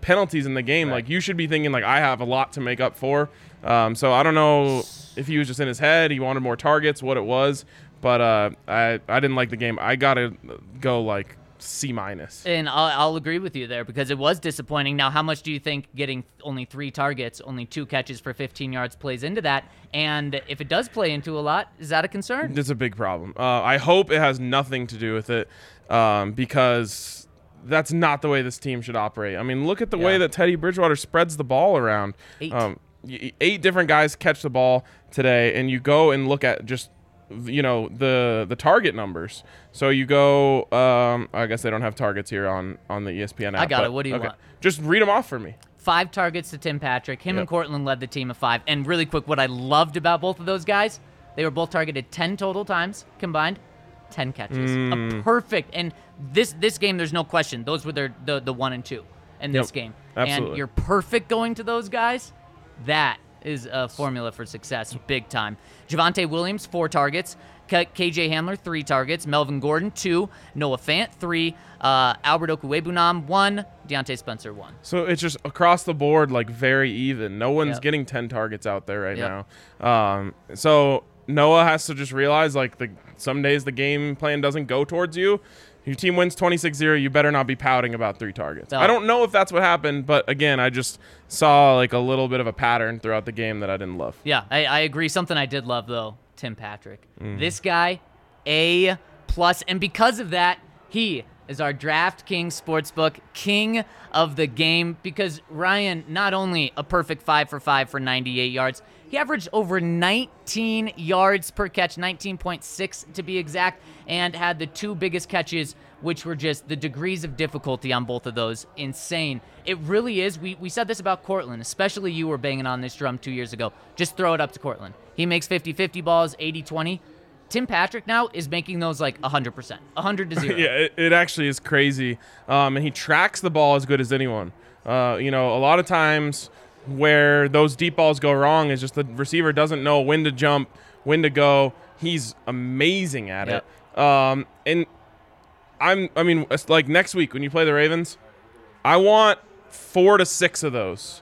penalties in the game. Right. Like, you should be thinking, like, I have a lot to make up for. Um, so I don't know if he was just in his head, he wanted more targets, what it was. But uh, I, I didn't like the game. I got to go, like, C minus. And I'll, I'll agree with you there because it was disappointing. Now, how much do you think getting only three targets, only two catches for fifteen yards plays into that? And if it does play into a lot, is that a concern? It's a big problem. Uh, I hope it has nothing to do with it um, because that's not the way this team should operate. I mean, look at the Yeah. way that Teddy Bridgewater spreads the ball around. Eight. Um, y- eight different guys catch the ball today, and you go and look at just you know the the target numbers. So you go. Um, I guess they don't have targets here on on the E S P N app. I got but- it. What do you okay. want? Just read them off for me. Five targets to Tim Patrick. Him Yep. and Cortland led the team of five. And really quick, what I loved about both of those guys, they were both targeted ten total times combined, ten catches. Mm. A perfect. And this this game, there's no question. Those were their the, the one and two in this Yep. game. Absolutely. And you're perfect going to those guys. That is a formula for success, big time. Javonte Williams, four targets. K- KJ Hamler, three targets. Melvin Gordon, two. Noah Fant, three. Uh, Albert Okuwebunam, one. Deontay Spencer, one. So it's just across the board, like, very even. No one's Yep. getting ten targets out there right Yep. now. Um, so Noah has to just realize, like, the some days the game plan doesn't go towards you. Your team wins twenty-six zero, you better not be pouting about three targets. No. I don't know if that's what happened, but, again, I just saw, like, a little bit of a pattern throughout the game that I didn't love. Yeah, I, I agree. Something I did love, though, Tim Patrick. Mm. This guy, A plus, and because of that, he is our DraftKings Sportsbook king of the game because Ryan, not only a perfect five for five for ninety-eight yards, he averaged over nineteen yards per catch, nineteen point six to be exact, and had the two biggest catches, which were just the degrees of difficulty on both of those. Insane. It really is. We, we said this about Cortland, especially you were banging on this drum two years ago. Just throw it up to Cortland. He makes fifty-fifty balls, eighty twenty. Tim Patrick now is making those like one hundred percent, one hundred to zero. Yeah, it, it actually is crazy. Um, and he tracks the ball as good as anyone. Uh, you know, a lot of times where those deep balls go wrong is just the receiver doesn't know when to jump, when to go. He's amazing at Yep. it. Um, and I'm, I mean, it's like next week when you play the Ravens, I want four to six of those,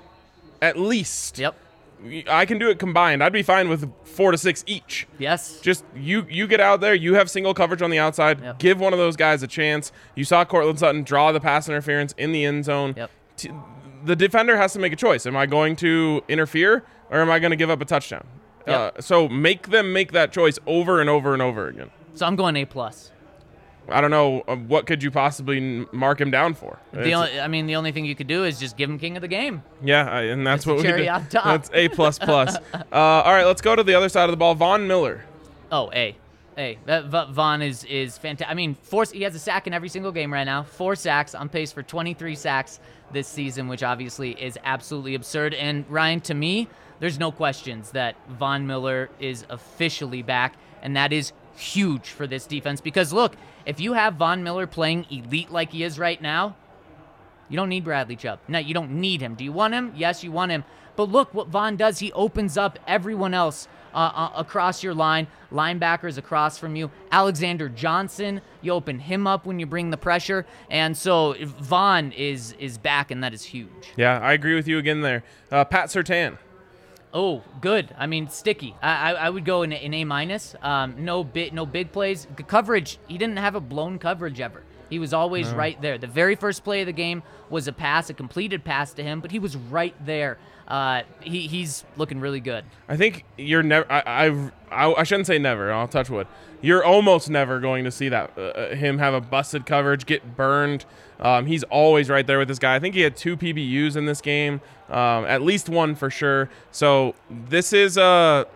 at least. Yep. I can do it combined. I'd be fine with four to six each. Yes. Just you you get out there, you have single coverage on the outside, Yep. give one of those guys a chance. You saw Cortland Sutton draw the pass interference in the end zone. Yep. T- the defender has to make a choice. Am I going to interfere or am I going to give up a touchdown? Yep. Uh, so make them make that choice over and over and over again. So I'm going A plus. I don't know, uh, what could you possibly n- mark him down for? The It's- only, I mean, the only thing you could do is just give him king of the game. yeah, I, and that's It's the what we cherry did. on top. That's A plus plus. uh, all right, let's go to the other side of the ball. Von Miller. Oh, A. A. That V- Vaughn is is fantastic. I mean, four, he has a sack in every single game right now. Four sacks, on pace for twenty-three sacks this season, which obviously is absolutely absurd. And Ryan, to me, there's no questions that Von Miller is officially back, and that is huge for this defense. Because look, if you have Von Miller playing elite like he is right now, you don't need Bradley Chubb. No, you don't need him. Do you want him? Yes, you want him. But look what Von does. He opens up everyone else uh, uh, across your line, linebackers across from you. Alexander Johnson, you open him up when you bring the pressure. And so Von is is back, and that is huge. Yeah, I agree with you again there. Uh, Pat Surtain. Oh, good. I mean, sticky. I I, I would go in an A minus. Um, no bit, no big plays. The coverage. He didn't have a blown coverage ever. He was always No. right there. The very first play of the game was a pass, a completed pass to him, but he was right there. Uh, he he's looking really good. I think you're never. I, I've. I, I shouldn't say never. I'll touch wood. You're almost never going to see that uh, him have a busted coverage, get burned. Um, he's always right there with this guy. I think he had two P B Us in this game, um, at least one for sure. So this is uh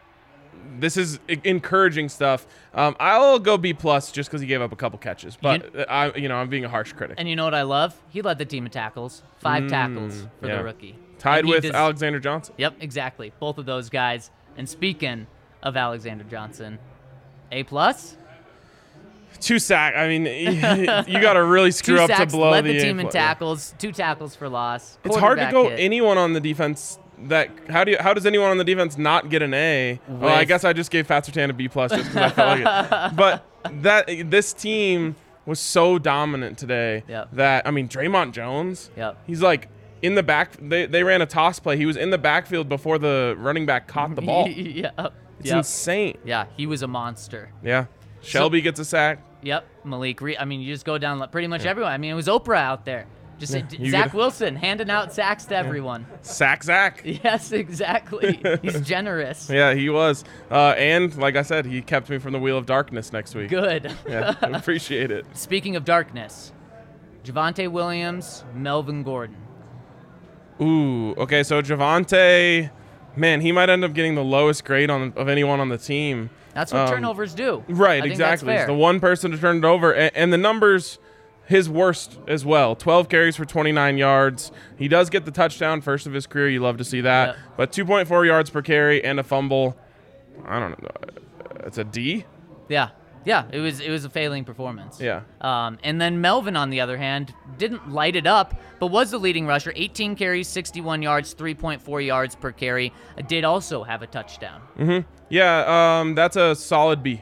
this is e- encouraging stuff. Um, I'll go B plus just because he gave up a couple catches, but You- I, you know, I'm being a harsh critic. And you know what I love? He led the team in tackles. Five Mm, tackles for yeah. the rookie. Tied And he with does- Alexander Johnson. Yep, exactly. Both of those guys. And speaking of Alexander Johnson, A plus. Two sack. I mean, you got to really screw Two up sacks, to blow led the, the team in yeah. tackles. Two tackles for loss. It's hard to Quarterback go hit. anyone on the defense. That how do you, how does anyone on the defense not get an A? Well, I With- guess I just gave Pat Surtain a B plus just because I felt like it. But that this team was so dominant today Yep. that, I mean, Draymond Jones, Yep. he's like in the back. They, they ran a toss play. He was in the backfield before the running back caught the ball. yeah. It's Yep. insane. Yeah, he was a monster. Yeah. Shelby gets a sack. Yep, Malik Reed. I mean, you just go down pretty much everyone. I mean, it was Oprah out there. Just Yeah, D- you Zach get- Wilson handing out sacks to everyone. Sack Zach. Yes, exactly. He's generous. Yeah, he was. Uh, and like I said, he kept me from the wheel of darkness next week. Good. Yeah, I appreciate it. Speaking of darkness, Javonte Williams, Melvin Gordon. Ooh, okay, so Javonte, man, he might end up getting the lowest grade on of anyone on the team. That's what Um, turnovers do. Right, I think that's exactly. He's fair. the one person to turn it over, and, and the numbers, his worst as well. twelve carries for twenty-nine yards. He does get the touchdown, first of his career. You love to see that. Yep. But two point four yards per carry and a fumble. I don't know. It's a D? Yeah, yeah. It was it was a failing performance. Yeah. Um, and then Melvin, on the other hand, didn't light it up, but was the leading rusher. eighteen carries, sixty-one yards, three point four yards per carry. Did also have a touchdown. Mm-hmm. Yeah, um, that's a solid B.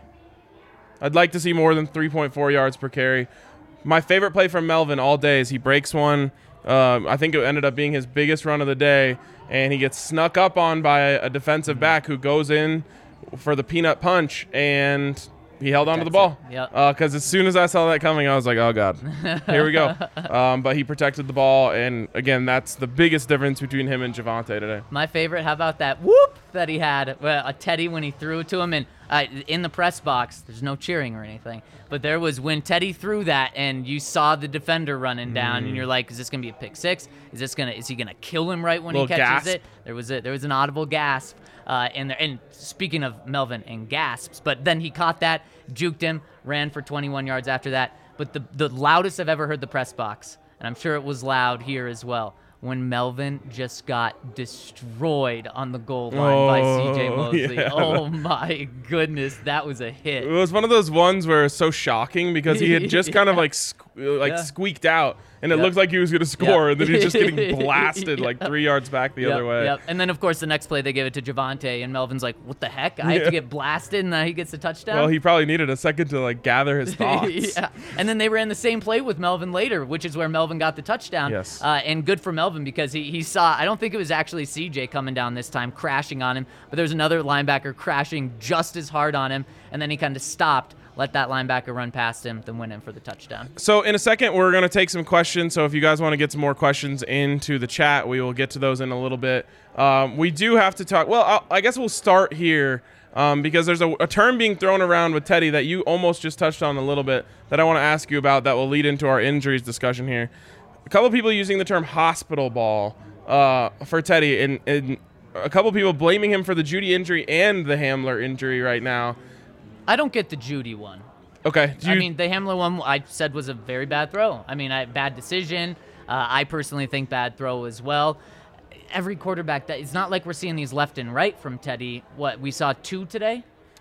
I'd like to see more than three point four yards per carry. My favorite play from Melvin all day is he breaks one. Um, I think it ended up being his biggest run of the day, and he gets snuck up on by a defensive back who goes in for the peanut punch, and he held onto the ball. Yep. Because as soon as I saw that coming, I was like, oh, God, here we go. Um, but he protected the ball, and, again, that's the biggest difference between him and Javonte today. My favorite, how about that whoop that he had, well, a Teddy when he threw it to him, and uh, in the press box, there's no cheering or anything, but there was when Teddy threw that, and you saw the defender running down, Mm. and you're like, is this gonna be a pick six? Is this gonna is he gonna kill him right when he Little catches gasp. it? There was a there was an audible gasp, uh, and there, and speaking of Melvin and gasps, but then he caught that, juked him, ran for twenty-one yards after that. But the the loudest I've ever heard the press box, and I'm sure it was loud here as well, when Melvin just got destroyed on the goal line by C J Oh, Mosley. yeah. Oh my goodness, that was a hit. It was one of those ones where it's so shocking because he had just kind of like sque- like Yeah. squeaked out, and it Yep. looked like he was going to score, Yep. and then he was just getting blasted like Yep. three yards back the Yep, other way. Yep. And then of course the next play they give it to Javonte, and Melvin's like, "What the heck? I have Yeah. to get blasted, and then he gets a touchdown." Well, he probably needed a second to like gather his thoughts. yeah. And then they ran the same play with Melvin later, which is where Melvin got the touchdown. Yes. Uh, and good for Melvin because he, he saw, I don't think it was actually C J coming down this time, crashing on him, but there was another linebacker crashing just as hard on him, and then he kind of stopped, let that linebacker run past him, then went in for the touchdown. So in a second, we're going to take some questions. So if you guys want to get some more questions into the chat, we will get to those in a little bit. Um, we do have to talk. Well, I'll, I guess we'll start here um, because there's a, a term being thrown around with Teddy that you almost just touched on a little bit that I want to ask you about that will lead into our injuries discussion here. A couple people using the term hospital ball uh, for Teddy, and, and a couple people blaming him for the Judy injury and the Hamler injury right now. I don't get the Judy one. Okay. Do I you- mean, the Hamler one I said was a very bad throw. I mean, I, bad decision. Uh, I personally think bad throw as well. Every quarterback, that it's not like we're seeing these left and right from Teddy. What, we saw two today?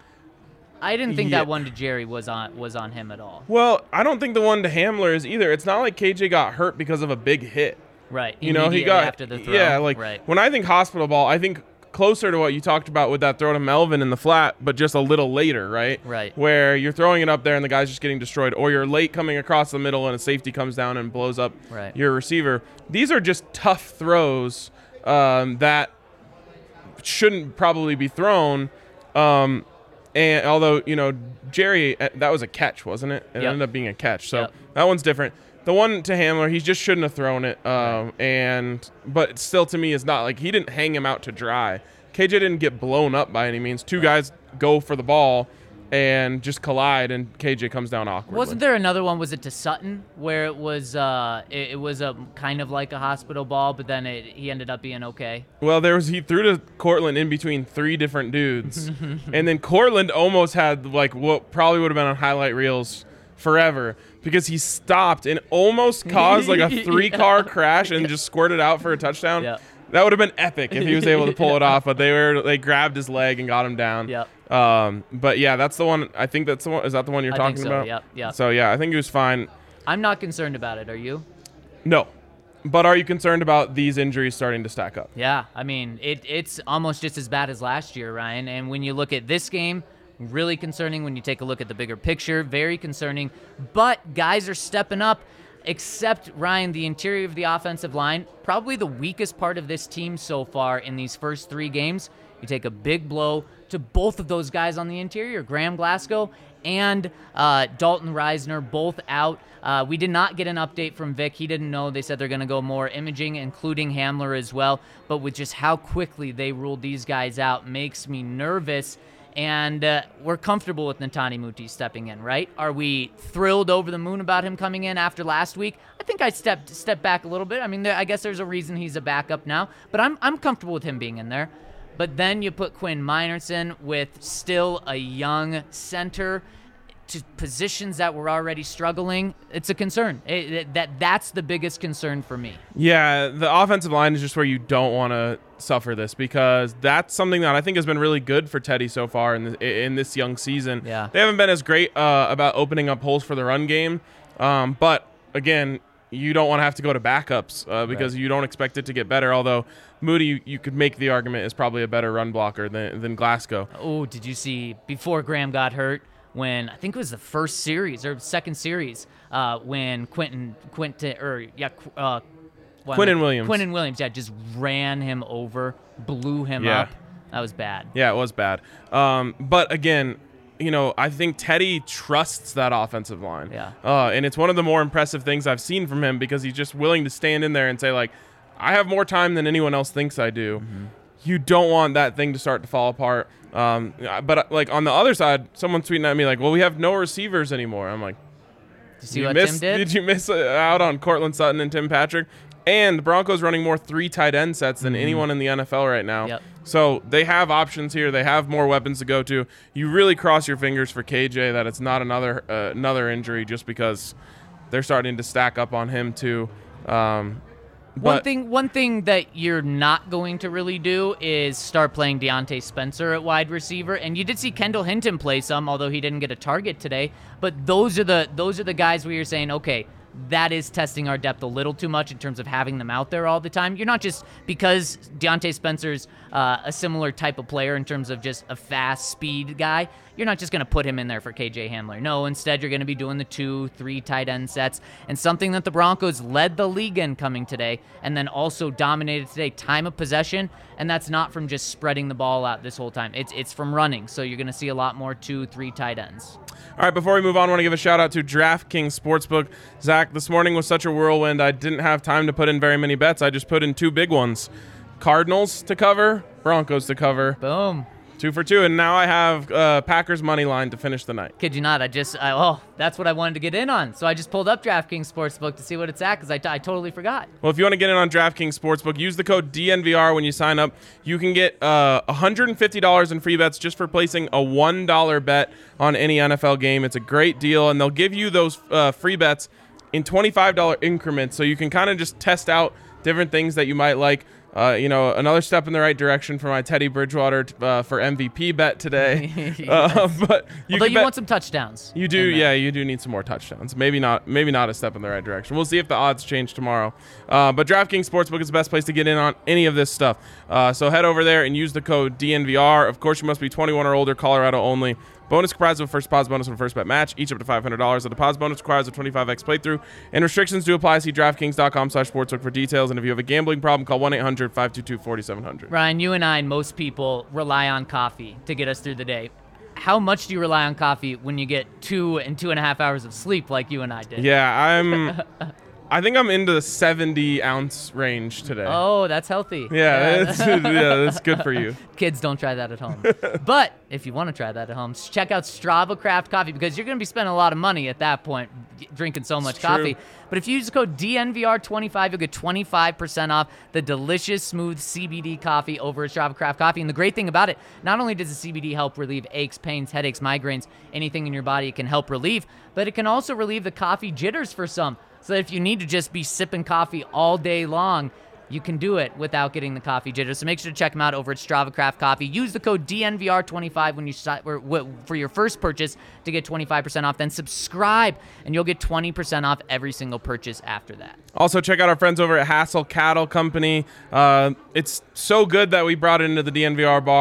I didn't think Yeah. that one to Jerry was on was on him at all. Well, I don't think the one to Hamler is either. It's not like K J got hurt because of a big hit. Right. You know, he immediately got after the throw. yeah. Like right. when I think hospital ball, I think closer to what you talked about with that throw to Melvin in the flat, but just a little later, right? Right. Where you're throwing it up there and the guy's just getting destroyed, or you're late coming across the middle and a safety comes down and blows up Right. your receiver. These are just tough throws um, that shouldn't probably be thrown. Um, and although, you know, Jerry, uh, that was a catch, wasn't it? It Yep. ended up being a catch. So Yep. that one's different. The one to Hamler, he just shouldn't have thrown it. Um, and but still, to me, is not like he didn't hang him out to dry. K J didn't get blown up by any means. Two guys go for the ball and just collide, and K J comes down awkwardly. Wasn't there another one? Was it to Sutton where it was uh it, it was a kind of like a hospital ball, but then it, he ended up being okay. Well, there was he threw to Cortland in between three different dudes, and then Cortland almost had like what probably would have been on highlight reels forever because he stopped and almost caused like a three-car crash and just squirted out for a touchdown. Yeah. That would have been epic if he was able to pull it off, but they were they grabbed his leg and got him down. Yep. Um, but yeah, that's the one. I think that's the one. Is that the one you're I talking think so, about? yep, yep. So yeah, I think he was fine. I'm not concerned about it. Are you? No, but are you concerned about these injuries starting to stack up? Yeah, I mean, it it's almost just as bad as last year, Ryan. And when you look at this game Really concerning when you take a look at the bigger picture. Very concerning. But guys are stepping up. Except, Ryan, the interior of the offensive line, probably the weakest part of this team so far in these first three games. You take a big blow to both of those guys on the interior, Graham Glasgow and uh, Dalton Reisner, both out. Uh, we did not get an update from Vic. He didn't know. They said they're going to go more imaging, including Hamler as well. But with just how quickly they ruled these guys out makes me nervous. And uh, we're comfortable with Netani Muti stepping in, right? Are we thrilled over the moon about him coming in after last week? I think I stepped stepped back a little bit. I mean, there, I guess there's a reason he's a backup now, but I'm I'm comfortable with him being in there. But then you put Quinn Meinerson with still a young center to positions that were already struggling. It's a concern. It, it, that that's the biggest concern for me. Yeah, the offensive line is just where you don't want to suffer this, because that's something that I think has been really good for Teddy so far in this, in this young season. Yeah. They haven't been as great uh, about opening up holes for the run game, um, but again, you don't want to have to go to backups uh, because right. you don't expect it to get better, although Moody, you, you could make the argument, is probably a better run blocker than, than Glasgow. Oh, did you see before Graham got hurt, when I think it was the first series or second series, uh, when Quentin, Quentin, or yeah, uh, Quinnen Williams, Quinnen Williams, yeah, just ran him over, blew him yeah. up. That was bad. Yeah, it was bad. Um, but again, you know, I think Teddy trusts that offensive line. Yeah. Uh, and it's one of the more impressive things I've seen from him, because he's just willing to stand in there and say, like, I have more time than anyone else thinks I do. Mm-hmm. You don't want that thing to start to fall apart. Um, but like on the other side, someone's tweeting at me like, "Well, we have no receivers anymore." I'm like, "Did you see you what missed, Tim did? Did you miss out on Cortland Sutton and Tim Patrick?" And the Broncos running more three tight end sets than mm-hmm. anyone in the N F L right now. Yep. So they have options here. They have more weapons to go to. You really cross your fingers for K J that it's not another uh, another injury, just because they're starting to stack up on him too. Um, One thing one thing that you're not going to really do is start playing Deontay Spencer at wide receiver. And you did see Kendall Hinton play some, although he didn't get a target today. But those are the those are the guys where you're saying, okay, that is testing our depth a little too much in terms of having them out there all the time. You're not just, because Deontay Spencer's uh, a similar type of player in terms of just a fast speed guy, you're not just going to put him in there for K J Hamler. No, instead you're going to be doing the two, three tight end sets, and something that the Broncos led the league in coming today, and then also dominated today, time of possession, and that's not from just spreading the ball out this whole time. It's it's from running, so you're going to see a lot more two, three tight ends. All right, before we move on, I want to give a shout-out to DraftKings Sportsbook. Zach, this morning was such a whirlwind, I didn't have time to put in very many bets. I just put in two big ones. Cardinals to cover, Broncos to cover. Boom. Two for two, and now I have uh, Packers money line to finish the night. Kid you not, I just, I, oh, that's what I wanted to get in on. So I just pulled up DraftKings Sportsbook to see what it's at, because I, t- I totally forgot. Well, if you want to get in on DraftKings Sportsbook, use the code D N V R when you sign up. You can get uh, one hundred fifty dollars in free bets just for placing a one dollar bet on any N F L game. It's a great deal, and they'll give you those uh, free bets in twenty-five dollar increments, so you can kind of just test out different things that you might like. Uh, you know, another step in the right direction for my Teddy Bridgewater uh, for M V P bet today. Yes. uh, but you Although you bet, want some touchdowns. You do, yeah, you do need some more touchdowns. Maybe not, maybe not a step in the right direction. We'll see if the odds change tomorrow. Uh, but DraftKings Sportsbook is the best place to get in on any of this stuff. Uh, so head over there and use the code D N V R. Of course, you must be twenty-one or older, Colorado only. Bonus comprised of a first deposit bonus and a first bet match, each up to five hundred dollars. The deposit bonus requires a twenty-five x playthrough, and restrictions do apply. See DraftKings.com slash sportsbook for details. And if you have a gambling problem, call one eight hundred five two two four seven zero zero. Ryan, you and I and most people rely on coffee to get us through the day. How much do you rely on coffee when you get two and two and a half hours of sleep like you and I did? Yeah, I'm... I think I'm into the seventy ounce range today. Oh, that's healthy. Yeah, yeah. It's, yeah, that's good for you. Kids, don't try that at home. But if you want to try that at home, check out Strava Craft Coffee, because you're going to be spending a lot of money at that point drinking so much it's coffee. True. But if you use the code D N V R twenty-five, you'll get twenty-five percent off the delicious, smooth C B D coffee over at Strava Craft Coffee. And the great thing about it, not only does the C B D help relieve aches, pains, headaches, migraines, anything in your body it can help relieve, but it can also relieve the coffee jitters for some. So that if you need to just be sipping coffee all day long, you can do it without getting the coffee jitters. So make sure to check them out over at Strava Craft Coffee. Use the code D N V R twenty-five when you for your first purchase to get twenty-five percent off. Then subscribe, and you'll get twenty percent off every single purchase after that. Also, check out our friends over at Hassel Cattle Company. Uh, it's so good that we brought it into the D N V R bar.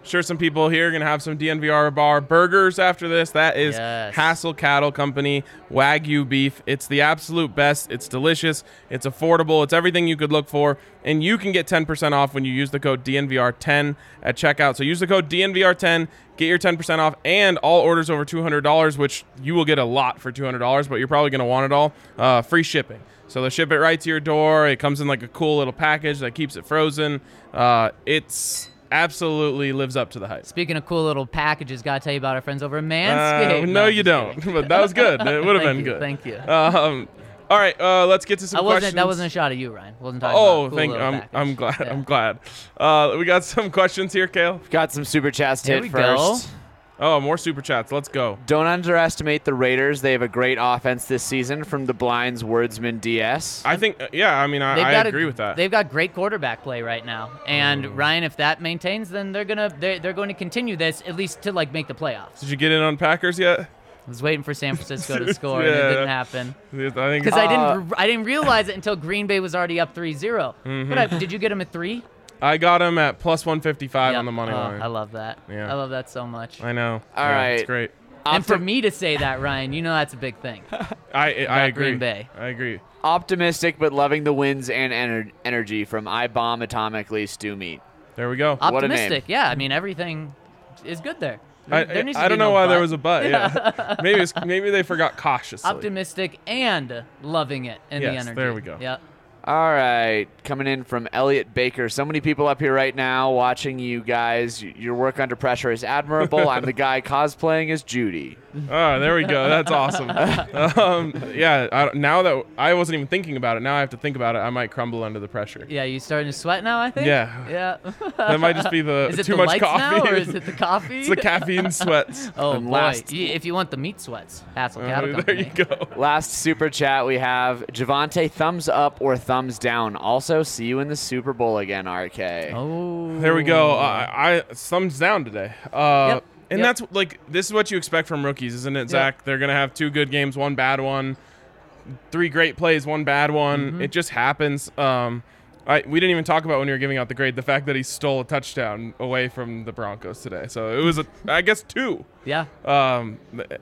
sure some people here are going to have some D N V R bar burgers after this. That is Yes. Hassel Cattle Company Wagyu beef. It's the absolute best. It's delicious. It's affordable. It's everything you could look for. And you can get ten percent off when you use the code D N V R ten at checkout. So use the code D N V R ten, get your ten percent off, and all orders over two hundred dollars, which you will get a lot for two hundred dollars, but you're probably going to want it all, uh, free shipping. So they ship it right to your door. It comes in like a cool little package that keeps it frozen. Uh, it's absolutely lives up to the hype. Speaking of cool little packages, gotta tell you about our friends over at Manscaped. Uh, no, you don't. But that was good. It would have Thank been you, good. Thank you. Um, all right, uh, let's get to some I wasn't. questions. That wasn't a shot at you, Ryan. Wasn't talking Oh, about cool thank. little I'm. package. I'm glad. Yeah. I'm glad. Uh, we got some questions here, Kale. Got some super chats to Here hit we first. go. Oh, more super chats. Let's go. Don't underestimate the Raiders. They have a great offense this season from the Blinds Wordsman D S. I think. Uh, yeah. I mean, I, They've I got agree a, with that. They've got great quarterback play right now, and Mm. Ryan, if that maintains, then they're gonna they're, they're going to continue this at least to like make the playoffs. Did you get in on Packers yet? I was waiting for San Francisco to score, and Yeah. it didn't happen I think. because I Uh, didn't I didn't realize it until Green Bay was already up three zero. Mm-hmm. But I, did you get him at three? I got him at plus one fifty-five Yep. on the money Oh, line. I love that. Yeah. I love that so much. I know. All yeah, right. It's great. And for Optim- me to say that, Ryan, you know that's a big thing. I I About agree. Green Bay. I agree. Optimistic but loving the wins and ener- energy from I Bomb Atomically Stew Meat. There we go. What a name. Optimistic, yeah. I mean, everything is good there. I, There needs to I be don't no know why there but. was a but. Yeah. maybe it's, maybe they forgot cautiously. Optimistic and loving it and the Yes, energy. there we go. Yeah. All right, coming in from Elliot Baker. So many people up here right now watching you guys. Y- Your work under pressure is admirable. I'm the guy cosplaying as Judy. Oh, there we go. That's awesome. um, yeah. I, now that I wasn't even thinking about it, now I have to think about it. I might crumble under the pressure. Yeah, you starting to sweat now, I think? Yeah. Yeah. That might just be the Is it too the much lights coffee. now, or is it the coffee? It's the caffeine sweats. Oh, And boy. last- Y- If you want the meat sweats, Hassel Uh, Cattle there Company. you go. Last super chat we have Javante, thumbs up or thumbs down. Also, see you in the Super Bowl again, R K. Oh. There we go. I, I thumbs down today. Uh, Yep. And Yep. that's like this is what you expect from rookies, isn't it, Zach? They're gonna have two good games, one bad one, three great plays, one bad one. Mm-hmm. It just happens. Um, I we didn't even talk about when you were giving out the grade the fact that he stole a touchdown away from the Broncos today. So it was a I guess two. Yeah. Um,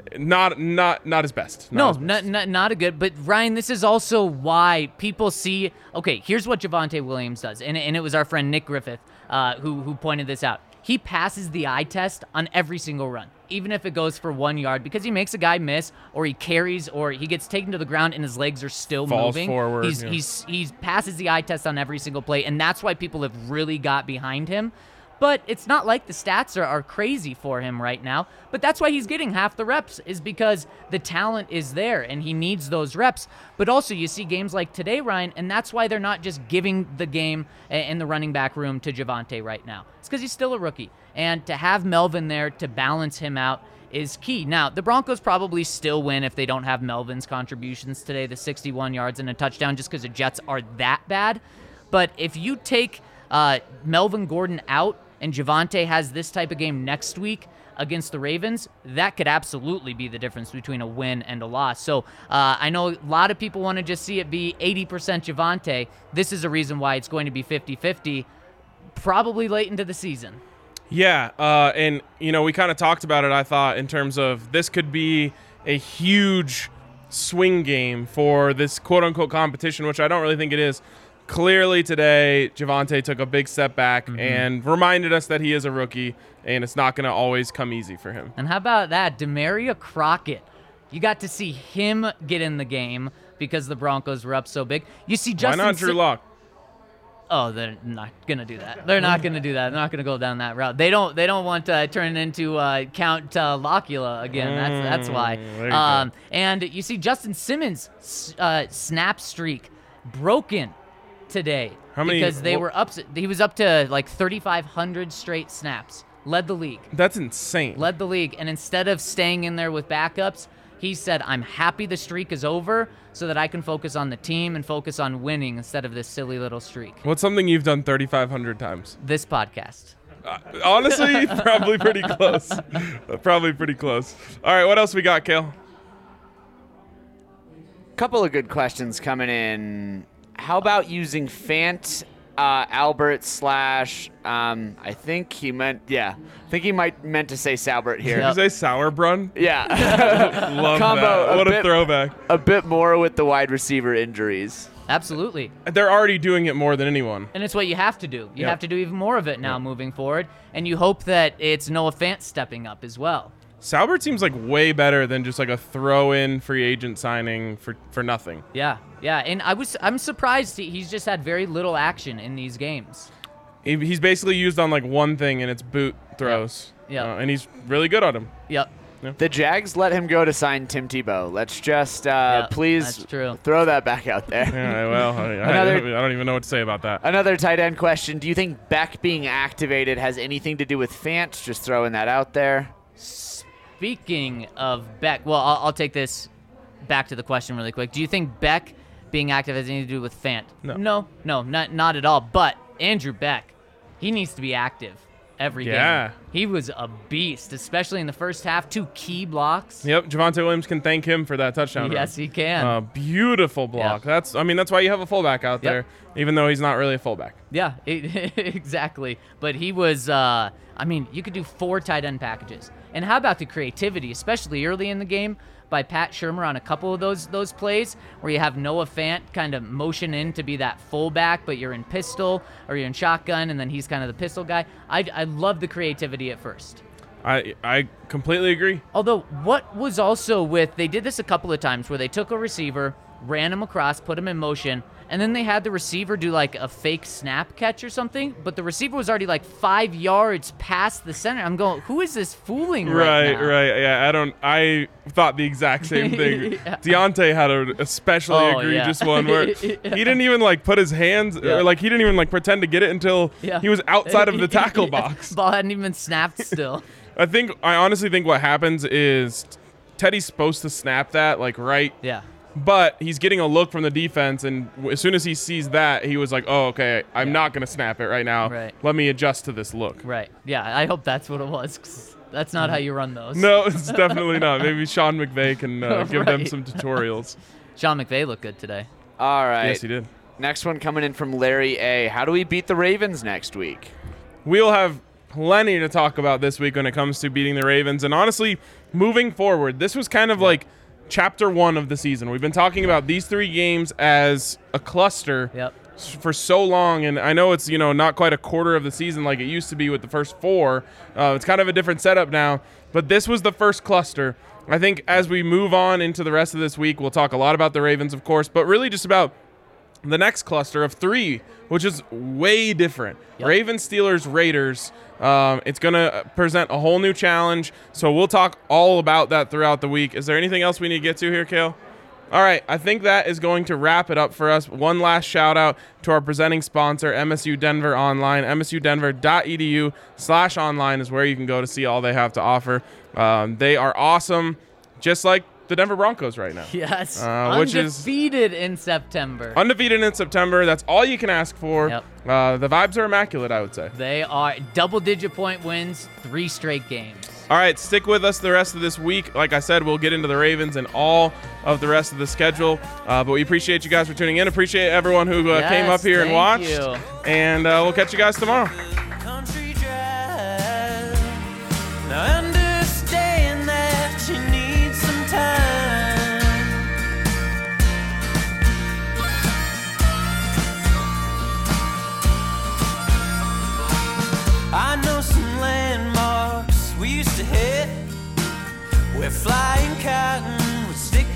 not not not his best. Not No, his best. not, not not a good. But Ryan, this is also why people see. Okay, here's what Javonte Williams does, and and it was our friend Nick Griffith uh, who who pointed this out. He passes the eye test on every single run, even if it goes for one yard, because he makes a guy miss, or he carries, or he gets taken to the ground and his legs are still Falls moving. forward, He's yeah. he's he passes the eye test on every single play, and that's why people have really got behind him. But it's not like the stats are, are crazy for him right now. But that's why he's getting half the reps, is because the talent is there and he needs those reps. But also, you see games like today, Ryan, and that's why they're not just giving the game in the running back room to Javonte right now. It's because he's still a rookie. And to have Melvin there to balance him out is key. Now, the Broncos probably still win if they don't have Melvin's contributions today, the sixty-one yards and a touchdown, just because the Jets are that bad. But if you take uh, Melvin Gordon out, and Javonte has this type of game next week against the Ravens, that could absolutely be the difference between a win and a loss. So uh, I know a lot of people want to just see it be eighty percent Javonte. This is a reason why it's going to be fifty-fifty, probably late into the season. Yeah, uh, and you know we kind of talked about it. I thought in terms of this could be a huge swing game for this quote unquote competition, which I don't really think it is. Clearly today, Javonte took a big step back Mm-hmm. and reminded us that he is a rookie, and it's not going to always come easy for him. And how about that, Demaria Crockett? You got to see him get in the game because the Broncos were up so big. You see Justin Why not Drew Si- Lock? Oh, they're not gonna do that. They're not gonna do that. They're not gonna go down that route. They don't. They don't want to turn it into uh, Count uh, Locula again. That's that's why. Mm, there you Um, go. and you see Justin Simmons' s- uh, snap streak broken today How many- because they wh- were up. He was up to like thirty-five hundred straight snaps. Led the league. That's insane. Led the league. And instead of staying in there with backups, he said, "I'm happy the streak is over, so that I can focus on the team and focus on winning instead of this silly little streak." What's something you've done thirty-five hundred times? This podcast. Uh, honestly, probably pretty close. Uh, probably pretty close. All right, what else we got, Kale? Couple of good questions coming in. How about using Fant uh, Albert slash, um, I think he meant, yeah, I think he might meant to say Salbert here. Did you say Sauerbrunn? Yeah. Love Combo, that. a What a bit- throwback. A bit more with the wide receiver injuries. Absolutely. They're already doing it more than anyone. And it's what you have to do. You Yep. have to do even more of it now Yep. moving forward. And you hope that it's Noah Fant stepping up as well. Salbert seems like way better than just like a throw-in free agent signing for, for nothing. Yeah, yeah. And I was I'm surprised he, he's just had very little action in these games. He, he's basically used on like one thing, and it's boot throws. Yeah. Uh, and he's really good on them. Yep. The Jags let him go to sign Tim Tebow. Let's just uh, Yep, please that's true. throw that back out there. Yeah, well, I, I, Another- I don't even know what to say about that. Another tight end question. Do you think Beck being activated has anything to do with Fant? Just throwing that out there. Speaking of Beck, well, I'll, I'll take this back to the question really quick. Do you think Beck being active has anything to do with Fant? No. No, no, not, not at all. But Andrew Beck, he needs to be active every Yeah. game. He was a beast, especially in the first half. Two key blocks. Yep, Javonte Williams can thank him for that touchdown. Yes, run. he can. Uh, beautiful block. Yeah. That's, I mean, that's why you have a fullback out Yep. there, even though he's not really a fullback. Yeah, it, exactly. But he was, uh, I mean, you could do four tight end packages. And how about the creativity, especially early in the game, by Pat Shurmur on a couple of those those plays where you have Noah Fant kind of motion in to be that fullback, but you're in pistol or you're in shotgun, and then he's kind of the pistol guy. I, I love the creativity at first. I I completely agree. Although, what was also with, they did this a couple of times where they took a receiver, ran him across, put him in motion, and then they had the receiver do like a fake snap catch or something, but the receiver was already like five yards past the center. I'm going, who is this fooling right, Right, now? right. Yeah, I don't. I thought the exact same thing. Yeah. Deontay had an especially Oh, egregious yeah. one where Yeah. he didn't even like put his hands, Yeah. or like he didn't even like pretend to get it until Yeah. he was outside of the tackle Yeah. box. Ball hadn't even snapped still. I think I honestly think what happens is Teddy's supposed to snap that like right. Yeah. But he's getting a look from the defense, and w- as soon as he sees that, he was like, "Oh, okay, I'm Yeah. not going to snap it right now. Right. Let me adjust to this look." Right. Yeah, I hope that's what it was, 'cause that's not how you run those. No, it's definitely not. Maybe Sean McVay can uh, give them Right. some tutorials. Sean McVay looked good today. All right. Yes, he did. Next one coming in from Larry A. How do we beat the Ravens next week? We'll have plenty to talk about this week when it comes to beating the Ravens. And honestly, moving forward, this was kind of like chapter one of the season. We've been talking about these three games as a cluster Yep. s- for so long, and I know it's, you know, not quite a quarter of the season like it used to be with the first four. Uh, it's kind of a different setup now, but this was the first cluster. I think as we move on into the rest of this week, we'll talk a lot about the Ravens, of course, but really just about the next cluster of three, which is way different. Yep. Ravens, Steelers, Raiders. Um, it's going to present a whole new challenge, so we'll talk all about that throughout the week. Is there anything else we need to get to here, Kale? All right, I think that is going to wrap it up for us. One last shout out to our presenting sponsor, M S U Denver Online. M S U Denver dot E D U slash online is where you can go to see all they have to offer. Um, they are awesome, just like the Denver Broncos right now. Yes. Uh, which is- Undefeated in September. Undefeated in September. That's all you can ask for. Yep. Uh, the vibes are immaculate, I would say. They are double-digit point wins, three straight games. All right, stick with us the rest of this week. Like I said, we'll get into the Ravens and all of the rest of the schedule. Uh, but we appreciate you guys for tuning in. Appreciate everyone who uh, Yes, came up here and thank watched. you. And uh, we'll catch you guys tomorrow. Country drive. Now understand that you need some time. I know some landmarks we used to hit where flying cotton would stick